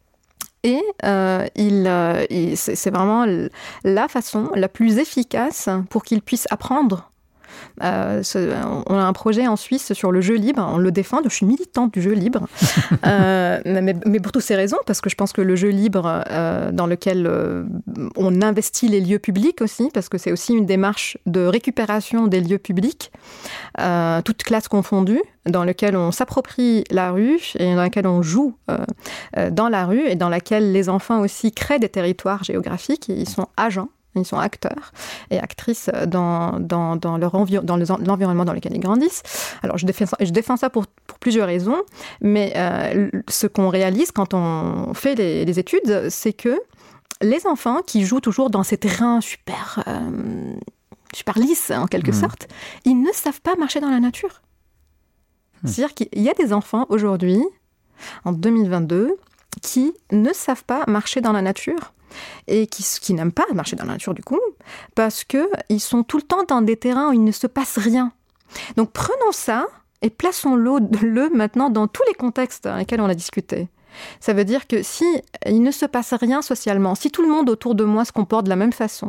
Et euh, il, euh, il, c'est, c'est vraiment la façon la plus efficace pour qu'il puisse apprendre. Euh, on a un projet en Suisse sur le jeu libre, on le défend, je suis militante du jeu libre, euh, mais, mais pour toutes ces raisons, parce que je pense que le jeu libre euh, dans lequel euh, on investit les lieux publics aussi, parce que c'est aussi une démarche de récupération des lieux publics, euh, toutes classes confondues, dans lequel on s'approprie la rue et dans laquelle on joue euh, euh, dans la rue et dans laquelle les enfants aussi créent des territoires géographiques et ils sont agents. Ils sont acteurs et actrices dans, dans, dans, leur envi- dans l'environnement dans lequel ils grandissent. Alors, je défends ça, je défends ça pour, pour plusieurs raisons, mais euh, ce qu'on réalise quand on fait les, les études, c'est que les enfants qui jouent toujours dans ces terrains super, euh, super lisses, en quelque mmh. sorte, ils ne savent pas marcher dans la nature. Mmh. C'est-à-dire qu'il y a des enfants aujourd'hui, en deux mille vingt-deux, qui ne savent pas marcher dans la nature et qui, qui n'aiment pas marcher dans la nature du coup, parce qu'ils sont tout le temps dans des terrains où il ne se passe rien. Donc prenons ça et plaçons-le le maintenant dans tous les contextes dans lesquels on a discuté. Ça veut dire que si il ne se passe rien socialement, si tout le monde autour de moi se comporte de la même façon,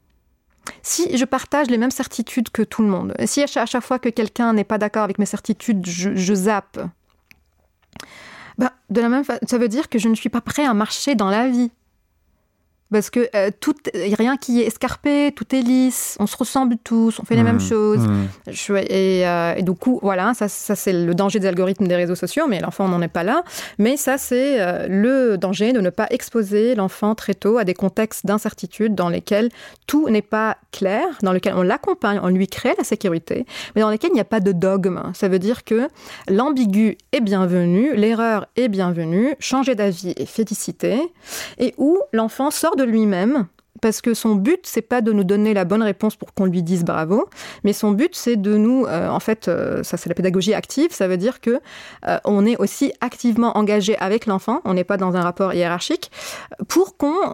si je partage les mêmes certitudes que tout le monde, si à chaque, à chaque fois que quelqu'un n'est pas d'accord avec mes certitudes, je, je zappe, ben, de la même fa- ça veut dire que je ne suis pas prêt à marcher dans la vie. Parce que euh, tout, rien qui est escarpé, tout est lisse, on se ressemble tous, on fait les mmh, mêmes choses. Mmh. Je, et, euh, et du coup, voilà, ça, ça c'est le danger des algorithmes des réseaux sociaux, mais l'enfant n'en est pas là. Mais ça, c'est euh, le danger de ne pas exposer l'enfant très tôt à des contextes d'incertitude dans lesquels tout n'est pas clair, dans lesquels on l'accompagne, on lui crée la sécurité, mais dans lesquels il n'y a pas de dogme. Ça veut dire que l'ambigu est bienvenu, l'erreur est bienvenue, changer d'avis est félicité, et où l'enfant sort de lui-même, parce que son but, c'est pas de nous donner la bonne réponse pour qu'on lui dise bravo, mais son but, c'est de nous, euh, en fait, euh, ça c'est la pédagogie active, ça veut dire que euh, on est aussi activement engagé avec l'enfant, on n'est pas dans un rapport hiérarchique, pour qu'on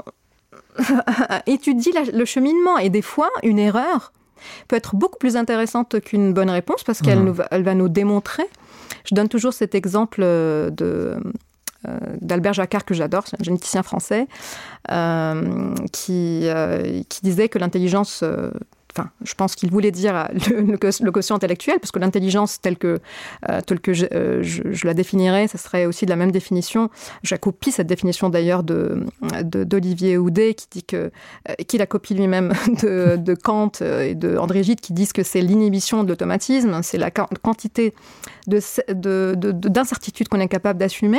étudie la, le cheminement. Et des fois, une erreur peut être beaucoup plus intéressante qu'une bonne réponse, parce qu'elle mmh. nous va, elle va nous démontrer. Je donne toujours cet exemple de... Euh, d'Albert Jacquard, que j'adore, c'est un généticien français, euh, qui, euh, qui disait que l'intelligence, euh, enfin, je pense qu'il voulait dire le, le, le quotient intellectuel, parce que l'intelligence telle que, euh, telle que je, euh, je, je la définirais, ça serait aussi de la même définition. Je copie cette définition d'ailleurs de, de, d'Olivier Houdet, qui dit que, euh, qui la copie lui-même de, de Kant et de André Gide, qui disent que c'est l'inhibition de l'automatisme, c'est la quantité de, de, de, de, d'incertitude qu'on est capable d'assumer.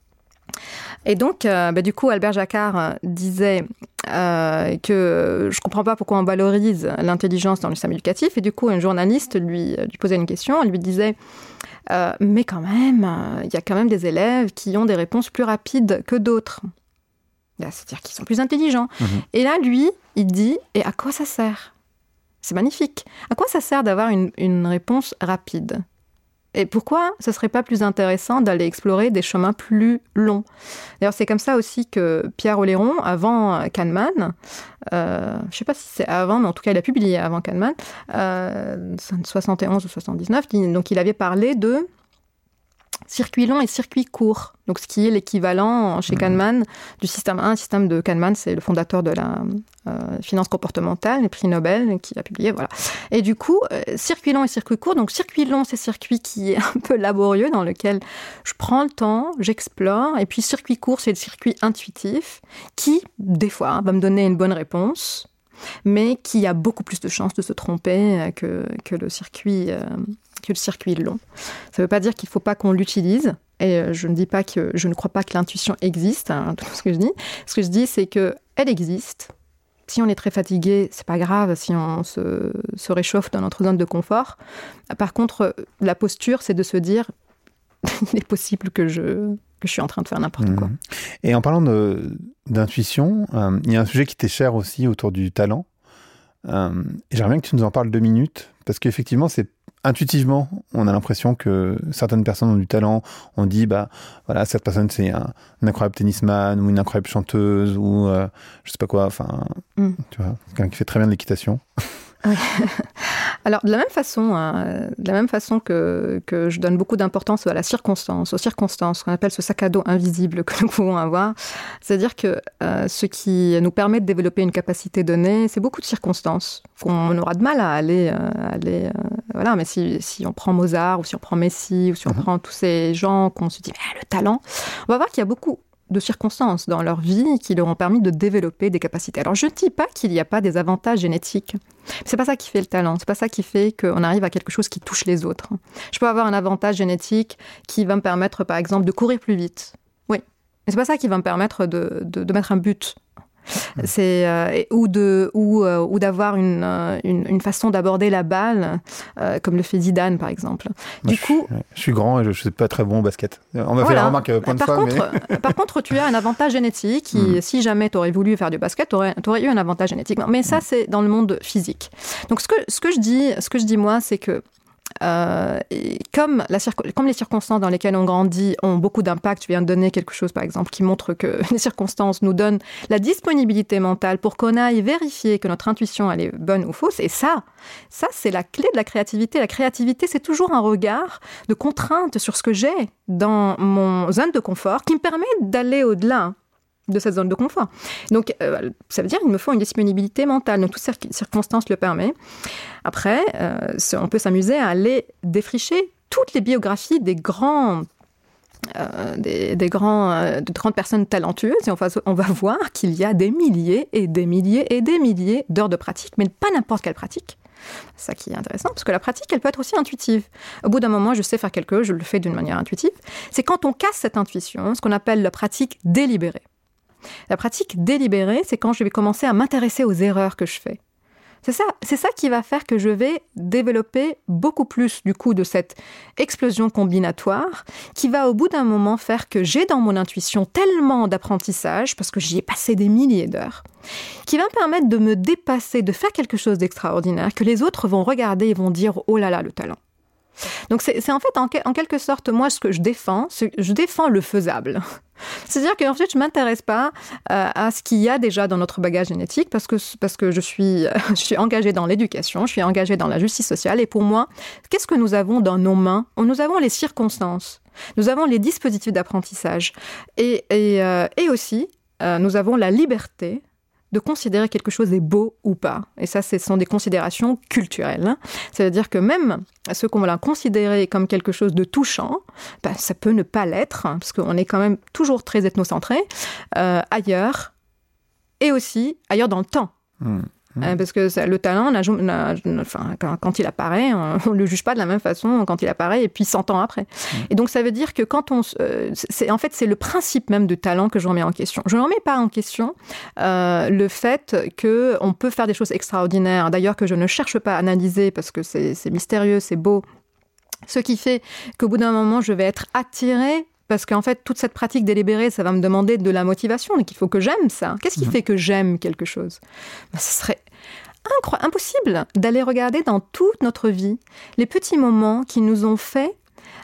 Et donc, euh, bah, du coup, Albert Jacquard disait euh, que je ne comprends pas pourquoi on valorise l'intelligence dans le système éducatif. Et du coup, un journaliste lui, lui posait une question, elle lui disait euh, « Mais quand même, il y a quand même des élèves qui ont des réponses plus rapides que d'autres. » C'est-à-dire qu'ils sont plus intelligents. Mmh. Et là, lui, il dit « Et à quoi ça sert ?» C'est magnifique. À quoi ça sert d'avoir une, une réponse rapide ? Et pourquoi ce ne serait pas plus intéressant d'aller explorer des chemins plus longs ? D'ailleurs, c'est comme ça aussi que Pierre Oléron, avant Kahneman, euh, je ne sais pas si c'est avant, mais en tout cas, il a publié avant Kahneman, euh, soixante et onze ou soixante-dix-neuf, donc il avait parlé de circuit long et circuit court. Donc, ce qui est l'équivalent chez Kahneman du système un. Le système de Kahneman, c'est le fondateur de la euh, finance comportementale, le prix Nobel, qui a publié, voilà. Et du coup, euh, circuit long et circuit court. Donc, circuit long, c'est circuit qui est un peu laborieux, dans lequel je prends le temps, j'explore. Et puis, circuit court, c'est le circuit intuitif, qui, des fois, va me donner une bonne réponse, mais qui a beaucoup plus de chances de se tromper que, que, le, circuit, euh, que le circuit long. Ça ne veut pas dire qu'il ne faut pas qu'on l'utilise. Et je ne dis pas que je ne crois pas que l'intuition existe, hein, tout ce que je dis. Ce que je dis, c'est qu'elle existe. Si on est très fatigué, c'est pas grave si on se, se réchauffe dans notre zone de confort. Par contre, la posture, c'est de se dire il est possible que je, que je suis en train de faire n'importe mmh. quoi. Et en parlant de, d'intuition, euh, il y a un sujet qui t'est cher aussi autour du talent. Euh, et j'aimerais bien que tu nous en parles deux minutes, parce qu'effectivement, c'est intuitivement, on a l'impression que certaines personnes ont du talent. On dit, bah, voilà, cette personne, c'est un, un incroyable tennisman ou une incroyable chanteuse ou euh, je sais pas quoi. Enfin, mm. tu vois, quelqu'un qui fait très bien de l'équitation. Oui. Alors, de la même façon, hein, de la même façon que, que je donne beaucoup d'importance à la circonstance, aux circonstances, ce qu'on appelle ce sac à dos invisible que nous pouvons avoir, c'est-à-dire que euh, ce qui nous permet de développer une capacité donnée, c'est beaucoup de circonstances. On aura de mal à aller, euh, aller euh, voilà, mais si, si on prend Mozart ou si on prend Messi ou si on mmh. prend tous ces gens qu'on se dit ah, le talent, on va voir qu'il y a beaucoup de circonstances dans leur vie qui leur ont permis de développer des capacités. Alors, je ne dis pas qu'il n'y a pas des avantages génétiques. C'est pas ça qui fait le talent. C'est pas ça qui fait qu'on arrive à quelque chose qui touche les autres. Je peux avoir un avantage génétique qui va me permettre, par exemple, de courir plus vite. Oui. Mais c'est pas ça qui va me permettre de, de, de mettre un but. C'est, euh, ou, de, ou, euh, ou d'avoir une, euh, une, une façon d'aborder la balle, euh, comme le fait Zidane, par exemple. Moi, du je, coup, je suis grand et je ne suis pas très bon au basket. On m'a voilà. fait la remarque plein de par fois. Contre, mais... par contre, tu as un avantage génétique qui, mm. si jamais tu aurais voulu faire du basket, tu aurais, aurais eu un avantage génétique. Mais ça, mm. c'est dans le monde physique. Donc, ce que, ce que, je, dis, ce que je dis, moi, c'est que Euh, comme, la circo- comme les circonstances dans lesquelles on grandit ont beaucoup d'impact, je viens de donner quelque chose par exemple qui montre que les circonstances nous donnent la disponibilité mentale pour qu'on aille vérifier que notre intuition elle est bonne ou fausse, et ça, ça c'est la clé de la créativité. La créativité, c'est toujours un regard de contrainte sur ce que j'ai dans mon zone de confort qui me permet d'aller au-delà de cette zone de confort. Donc, euh, ça veut dire qu'il me faut une disponibilité mentale. Donc, toutes ces circonstances le permettent. Après, euh, on peut s'amuser à aller défricher toutes les biographies des grands... Euh, des, des grands, euh, de grandes personnes talentueuses, et on va, on va voir qu'il y a des milliers et des milliers et des milliers d'heures de pratique, mais pas n'importe quelle pratique. C'est ça qui est intéressant, parce que la pratique, elle peut être aussi intuitive. Au bout d'un moment, je sais faire quelque chose, je le fais d'une manière intuitive. C'est quand on casse cette intuition, ce qu'on appelle la pratique délibérée. La pratique délibérée, c'est quand je vais commencer à m'intéresser aux erreurs que je fais. C'est ça, c'est ça qui va faire que je vais développer beaucoup plus du coup de cette explosion combinatoire qui va au bout d'un moment faire que j'ai dans mon intuition tellement d'apprentissage, parce que j'y ai passé des milliers d'heures, qui va me permettre de me dépasser, de faire quelque chose d'extraordinaire, que les autres vont regarder et vont dire « Oh là là, le talent ». Donc c'est, c'est en fait en, que, en quelque sorte moi ce que je défends, c'est, je défends le faisable. C'est-à-dire qu'en fait je m'intéresse pas euh, à ce qu'il y a déjà dans notre bagage génétique parce que parce que je suis je suis engagée dans l'éducation, je suis engagée dans la justice sociale, et pour moi qu'est-ce que nous avons dans nos mains? Nous avons les circonstances, nous avons les dispositifs d'apprentissage et et, euh, et aussi euh, nous avons la liberté de considérer quelque chose est beau ou pas. Et ça, ce sont des considérations culturelles. C'est-à-dire que même ce qu'on va considérer comme quelque chose de touchant, ben, ça peut ne pas l'être, hein, parce qu'on est quand même toujours très ethnocentré, euh, ailleurs, et aussi ailleurs dans le temps. Mmh. Mmh. Euh, parce que ça, le talent, n'a, n'a, enfin, quand, quand il apparaît, on ne le juge pas de la même façon quand il apparaît et puis cent ans après. Mmh. Et donc, ça veut dire que quand on... Euh, c'est, en fait, c'est le principe même du talent que je remets en question. Je ne remets pas en question euh, le fait qu'on peut faire des choses extraordinaires, d'ailleurs que je ne cherche pas à analyser parce que c'est, c'est mystérieux, c'est beau. Ce qui fait qu'au bout d'un moment, je vais être attirée parce qu'en fait, toute cette pratique délibérée, ça va me demander de la motivation. Donc, il faut que j'aime ça. Qu'est-ce qui mmh. fait que j'aime quelque chose? Ben, ce serait incroyable, impossible d'aller regarder dans toute notre vie les petits moments qui nous ont fait...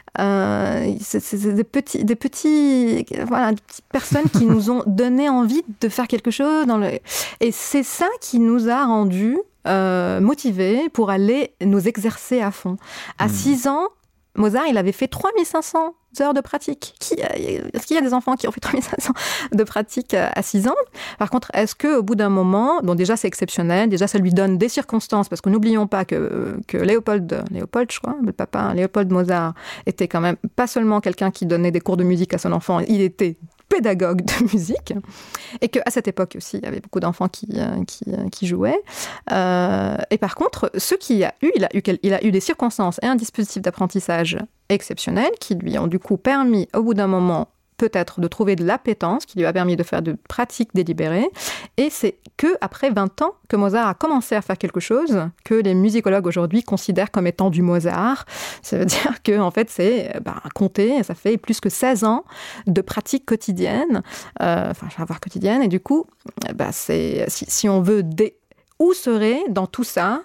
Euh, c'est, c'est des petits, des petits, voilà, des petites personnes qui nous ont donné envie de faire quelque chose. Dans le... Et c'est ça qui nous a rendus euh, motivés pour aller nous exercer à fond. À mmh. six ans, Mozart, il avait fait trois mille cinq cents heures de pratique. Qui, est-ce qu'il y a des enfants qui ont fait trois mille cinq cents de pratique à six ans? Par contre, est-ce qu'au bout d'un moment, bon, déjà c'est exceptionnel, déjà ça lui donne des circonstances, parce que n'oublions pas que, que Léopold, Léopold, je crois, le papa, Léopold Mozart, était quand même pas seulement quelqu'un qui donnait des cours de musique à son enfant, il était pédagogue de musique, et qu'à cette époque aussi, il y avait beaucoup d'enfants qui, qui, qui jouaient. Euh, et par contre, ce qu'il a eu, il a eu, il a eu des circonstances et un dispositif d'apprentissage exceptionnel qui lui ont du coup permis, au bout d'un moment, peut-être de trouver de l'appétence, qui lui a permis de faire de pratiques délibérées. Et c'est qu'après vingt ans que Mozart a commencé à faire quelque chose que les musicologues aujourd'hui considèrent comme étant du Mozart. Ça veut dire que en fait, c'est ben, compter, ça fait plus que seize ans de pratiques quotidiennes, euh, enfin, je vais avoir quotidienne, et du coup, ben, c'est, si, si on veut, des, où serait dans tout ça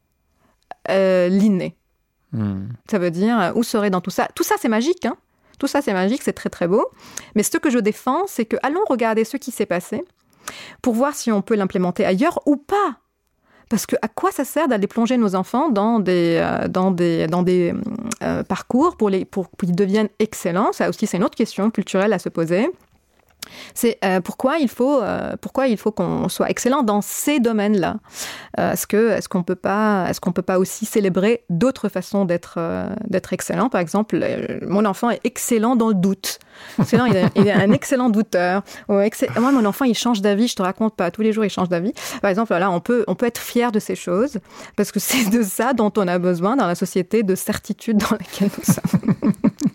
euh, l'inné? Hmm. Ça veut dire, où serait dans tout ça? Tout ça, c'est magique, hein? Tout ça, c'est magique, c'est très, très beau. Mais ce que je défends, c'est que allons regarder ce qui s'est passé pour voir si on peut l'implémenter ailleurs ou pas. Parce que à quoi ça sert d'aller plonger nos enfants dans des, euh, dans des, dans des euh, parcours pour, les, pour qu'ils deviennent excellents? Ça aussi, c'est une autre question culturelle à se poser. C'est euh, pourquoi il faut euh, pourquoi il faut qu'on soit excellent dans ces domaines-là. Euh, est-ce que est-ce qu'on peut pas est-ce qu'on peut pas aussi célébrer d'autres façons d'être euh, d'être excellent? Par exemple, euh, mon enfant est excellent dans le doute. Excellent, il, est, il est un excellent douteur. Ouais, excell... Moi, mon enfant, il change d'avis. Je te raconte pas. Tous les jours, il change d'avis. Par exemple, là, on peut on peut être fier de ces choses parce que c'est de ça dont on a besoin dans la société de certitude dans laquelle nous sommes.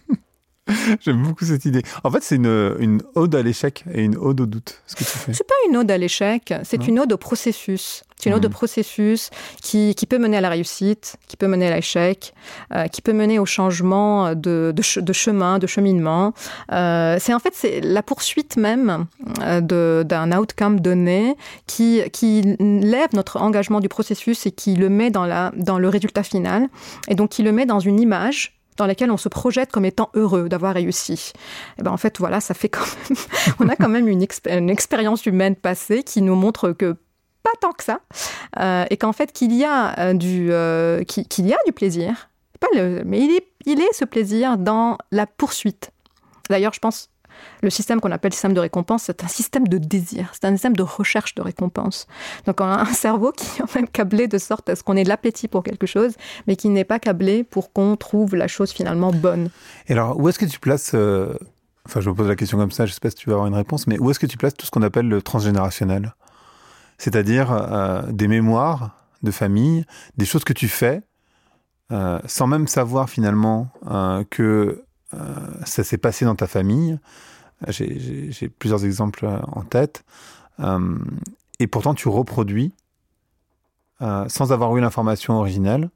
J'aime beaucoup cette idée. En fait, c'est une, une ode à l'échec et une ode au doute, ce que tu fais. C'est pas une ode à l'échec, c'est non. une ode au processus. C'est une ode mmh. au processus qui, qui peut mener à la réussite, qui peut mener à l'échec, euh, qui peut mener au changement de, de, ch- de chemin, de cheminement. Euh, c'est en fait c'est la poursuite même euh, de, d'un outcome donné qui, qui lève notre engagement du processus et qui le met dans, la, dans le résultat final. Et donc, qui le met dans une image dans laquelle on se projette comme étant heureux d'avoir réussi. Et ben en fait, voilà, ça fait quand même... on a quand même une, expé- une expérience humaine passée qui nous montre que pas tant que ça, euh, et qu'en fait, qu'il y a, euh, du, euh, qu'il, qu'il y a du plaisir, pas le, mais il est, il est ce plaisir dans la poursuite. D'ailleurs, je pense... Le système qu'on appelle système de récompense, c'est un système de désir, c'est un système de recherche de récompense. Donc on a un cerveau qui est quand même câblé de sorte à ce qu'on ait de l'appétit pour quelque chose, mais qui n'est pas câblé pour qu'on trouve la chose finalement bonne. Et alors, où est-ce que tu places, euh... enfin je me pose la question comme ça, je ne sais pas si tu vas avoir une réponse, mais où est-ce que tu places tout ce qu'on appelle le transgénérationnel? C'est-à-dire euh, des mémoires de famille, des choses que tu fais, euh, sans même savoir finalement euh, que euh, ça s'est passé dans ta famille. J'ai, j'ai, j'ai plusieurs exemples en tête. Euh, et pourtant, tu reproduis euh, sans avoir eu l'information originelle.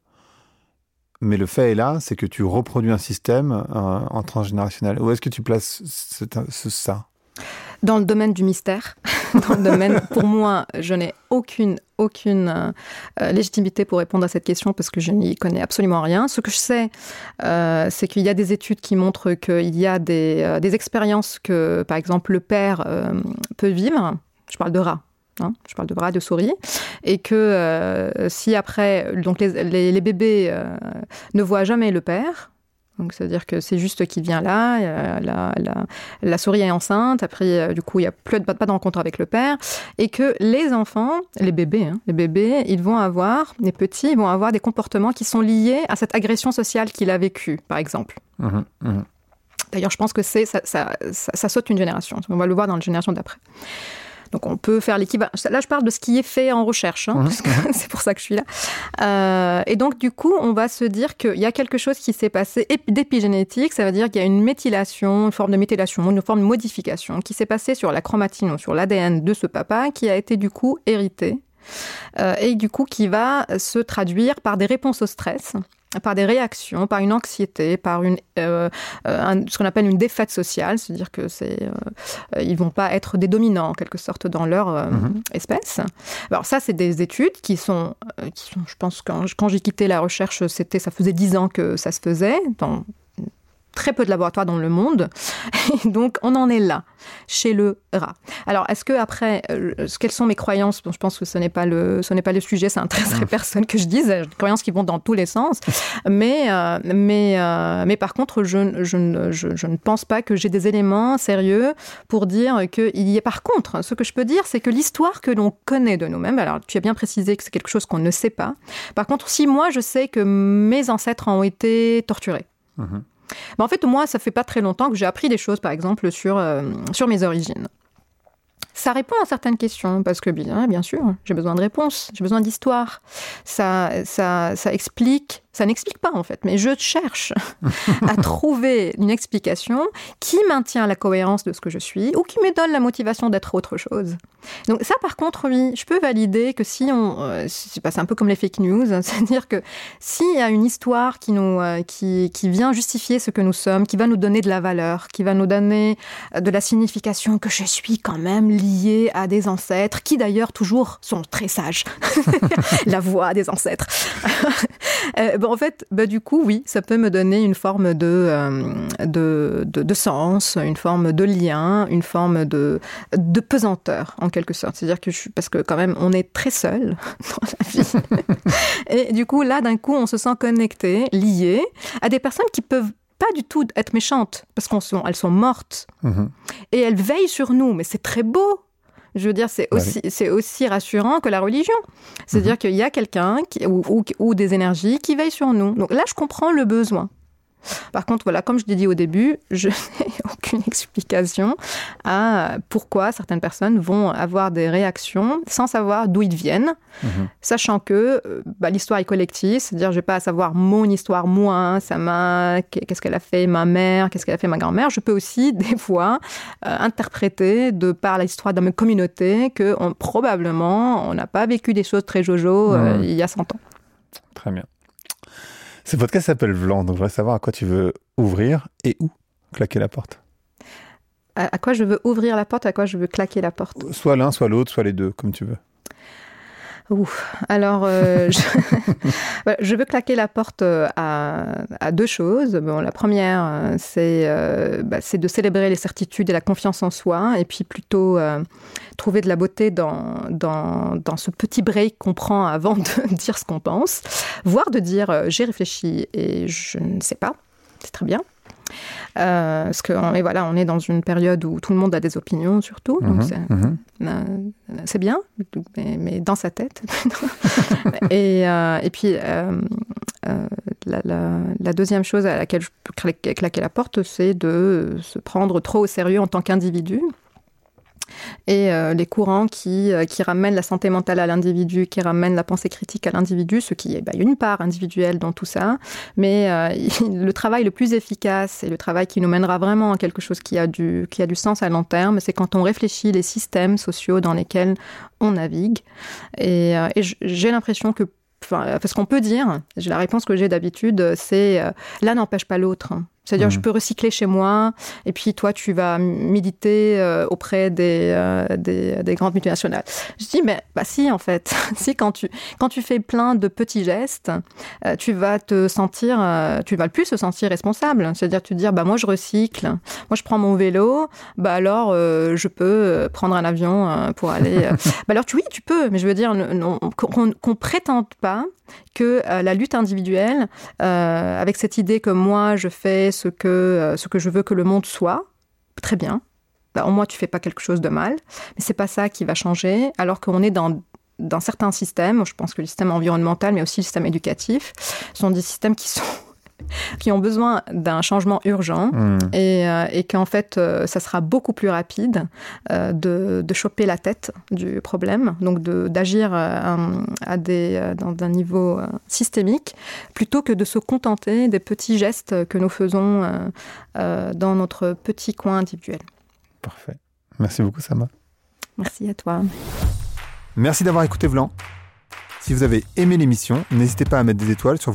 Mais le fait est là, c'est que tu reproduis un système euh, en transgénérationnel. Où est-ce que tu places ce, ce, ça? Dans le domaine du mystère. Dans le domaine, pour moi, je n'ai aucune, aucune euh, légitimité pour répondre à cette question parce que je n'y connais absolument rien. Ce que je sais, euh, c'est qu'il y a des études qui montrent qu'il y a des, euh, des expériences que, par exemple, le père euh, peut vivre. Je parle de rats. Hein, je parle de rats, de souris. Et que euh, si après, donc les, les, les bébés euh, ne voient jamais le père, donc, c'est-à-dire que c'est juste qu'il vient là, euh, la, la, la souris est enceinte, après, euh, du coup, il n'y a plus de, pas de rencontre avec le père, et que les enfants, les bébés, hein, les bébés, ils vont avoir, les petits, ils vont avoir des comportements qui sont liés à cette agression sociale qu'il a vécue, par exemple. Mmh, mmh. D'ailleurs, je pense que c'est, ça, ça, ça, ça saute une génération. On va le voir dans la génération d'après. Donc, on peut faire l'équivalent. Là, je parle de ce qui est fait en recherche, hein, mmh. parce que c'est pour ça que je suis là. Euh, et donc, du coup, on va se dire qu'il y a quelque chose qui s'est passé d'épigénétique. Ça veut dire qu'il y a une méthylation, une forme de méthylation, une forme de modification qui s'est passée sur la chromatine ou sur l'A D N de ce papa qui a été, du coup, hérité. Euh, et du coup, qui va se traduire par des réponses au stress, par des réactions, par une anxiété, par une, euh, un, ce qu'on appelle une défaite sociale, c'est-à-dire que c'est, euh, ils vont pas être des dominants en quelque sorte dans leur euh, mmh. espèce. Alors ça, c'est des études qui sont, euh, qui sont, je pense quand, quand j'ai quitté la recherche, c'était, ça faisait dix ans que ça se faisait dans très peu de laboratoires dans le monde. Et donc, on en est là, chez le rat. Alors, est-ce que après, euh, quelles sont mes croyances ? Bon, je pense que ce n'est pas le, ce n'est pas le sujet, ça n'intéresserait personne que je dise. Des croyances qui vont dans tous les sens. Mais, euh, mais, euh, mais par contre, je, je, je, je ne pense pas que j'ai des éléments sérieux pour dire qu'il y ait. Par contre, ce que je peux dire, c'est que l'histoire que l'on connaît de nous-mêmes, alors tu as bien précisé que c'est quelque chose qu'on ne sait pas. Par contre, si moi, je sais que mes ancêtres ont été torturés, mmh. Ben en fait, moi, ça fait pas très longtemps que j'ai appris des choses, par exemple, sur, euh, sur mes origines. Ça répond à certaines questions, parce que bien, bien sûr, j'ai besoin de réponses, j'ai besoin d'histoire. Ça, ça, ça explique, ça n'explique pas en fait, mais je cherche à trouver une explication qui maintient la cohérence de ce que je suis ou qui me donne la motivation d'être autre chose. Donc ça, par contre, oui, je peux valider que si on, euh, c'est un peu comme les fake news, hein, c'est-à-dire que s'il y a une histoire qui nous, euh, qui, qui vient justifier ce que nous sommes, qui va nous donner de la valeur, qui va nous donner de la signification que je suis quand même liée à des ancêtres, qui d'ailleurs toujours sont très sages, la voix des ancêtres. euh, bon, en fait, bah, du coup, oui, ça peut me donner une forme de, euh, de, de, de sens, une forme de lien, une forme de, de pesanteur, en quelque sorte. C'est-à-dire que je suis, parce que quand même, on est très seul dans la vie. Et du coup, là, d'un coup, on se sent connecté, lié à des personnes qui peuvent pas du tout être méchantes, parce qu'elles sont, elles sont mortes. Mmh. Et elles veillent sur nous, mais c'est très beau. Je veux dire, c'est aussi, oui. c'est aussi rassurant que la religion. C'est-à-dire mmh. qu'il y a quelqu'un qui, ou, ou, ou des énergies qui veillent sur nous. Donc là, je comprends le besoin. Par contre, voilà, comme je l'ai dit au début, je n'ai aucune explication à pourquoi certaines personnes vont avoir des réactions sans savoir d'où ils viennent, mmh. sachant que bah, l'histoire est collective, c'est-à-dire je n'ai pas à savoir mon histoire, moi, ça m'a, qu'est-ce qu'elle a fait ma mère, qu'est-ce qu'elle a fait ma grand-mère. Je peux aussi, des fois, euh, interpréter de par l'histoire de ma communauté que on, probablement, on n'a pas vécu des choses très jojo euh, mmh. il y a cent ans. Très bien. Ce podcast s'appelle Vlan, donc je voudrais savoir à quoi tu veux ouvrir et où claquer la porte. À, à quoi je veux ouvrir la porte, à quoi je veux claquer la porte. Soit l'un, soit l'autre, soit les deux, comme tu veux. Ouh. Alors, euh, je... je veux claquer la porte à, à deux choses. Bon, la première, c'est, euh, bah, c'est de célébrer les certitudes et la confiance en soi, et puis plutôt euh, trouver de la beauté dans, dans, dans ce petit break qu'on prend avant de dire ce qu'on pense, voire de dire euh, j'ai réfléchi et je ne sais pas. C'est très bien. Euh, parce que on est, voilà, on est dans une période où tout le monde a des opinions, surtout. Donc mmh, c'est, mmh. Euh, c'est bien, mais, mais dans sa tête. et, euh, et puis, euh, euh, la, la, la deuxième chose à laquelle je peux claquer, claquer la porte, c'est de se prendre trop au sérieux en tant qu'individu. Et euh, les courants qui, euh, qui ramènent la santé mentale à l'individu, qui ramènent la pensée critique à l'individu, ce qui est bah, une part individuelle dans tout ça, mais euh, le travail le plus efficace et le travail qui nous mènera vraiment à quelque chose qui a du, qui a du sens à long terme, c'est quand on réfléchit les systèmes sociaux dans lesquels on navigue. Et, euh, et j'ai l'impression que, enfin, parce qu'on peut dire, la réponse que j'ai d'habitude, c'est euh, l'un n'empêche pas l'autre. C'est-à-dire, mmh. je peux recycler chez moi, et puis toi, tu vas militer euh, auprès des, euh, des, des grandes multinationales. Je dis, mais bah si, en fait. si, quand tu, quand tu fais plein de petits gestes, euh, tu vas te sentir, euh, tu vas le plus se sentir responsable. C'est-à-dire, tu te dire, bah moi, je recycle, moi, je prends mon vélo, bah alors, euh, je peux prendre un avion euh, pour aller... Euh... bah alors, tu, oui, tu peux, mais je veux dire, non, qu'on, qu'on prétende pas que euh, la lutte individuelle, euh, avec cette idée que moi, je fais ce que, euh, ce que je veux que le monde soit, très bien. Bah, au moins, tu fais pas quelque chose de mal. Mais c'est pas ça qui va changer, alors qu'on est dans, dans certains systèmes, je pense que le système environnemental, mais aussi le système éducatif, sont des systèmes qui sont... qui ont besoin d'un changement urgent mmh. et, euh, et qu'en fait, euh, ça sera beaucoup plus rapide euh, de, de choper la tête du problème, donc de, d'agir euh, à des, euh, dans un niveau euh, systémique, plutôt que de se contenter des petits gestes que nous faisons euh, euh, dans notre petit coin individuel. Parfait. Merci beaucoup, Sama. Merci à toi. Merci d'avoir écouté Vlan. Si vous avez aimé l'émission, n'hésitez pas à mettre des étoiles sur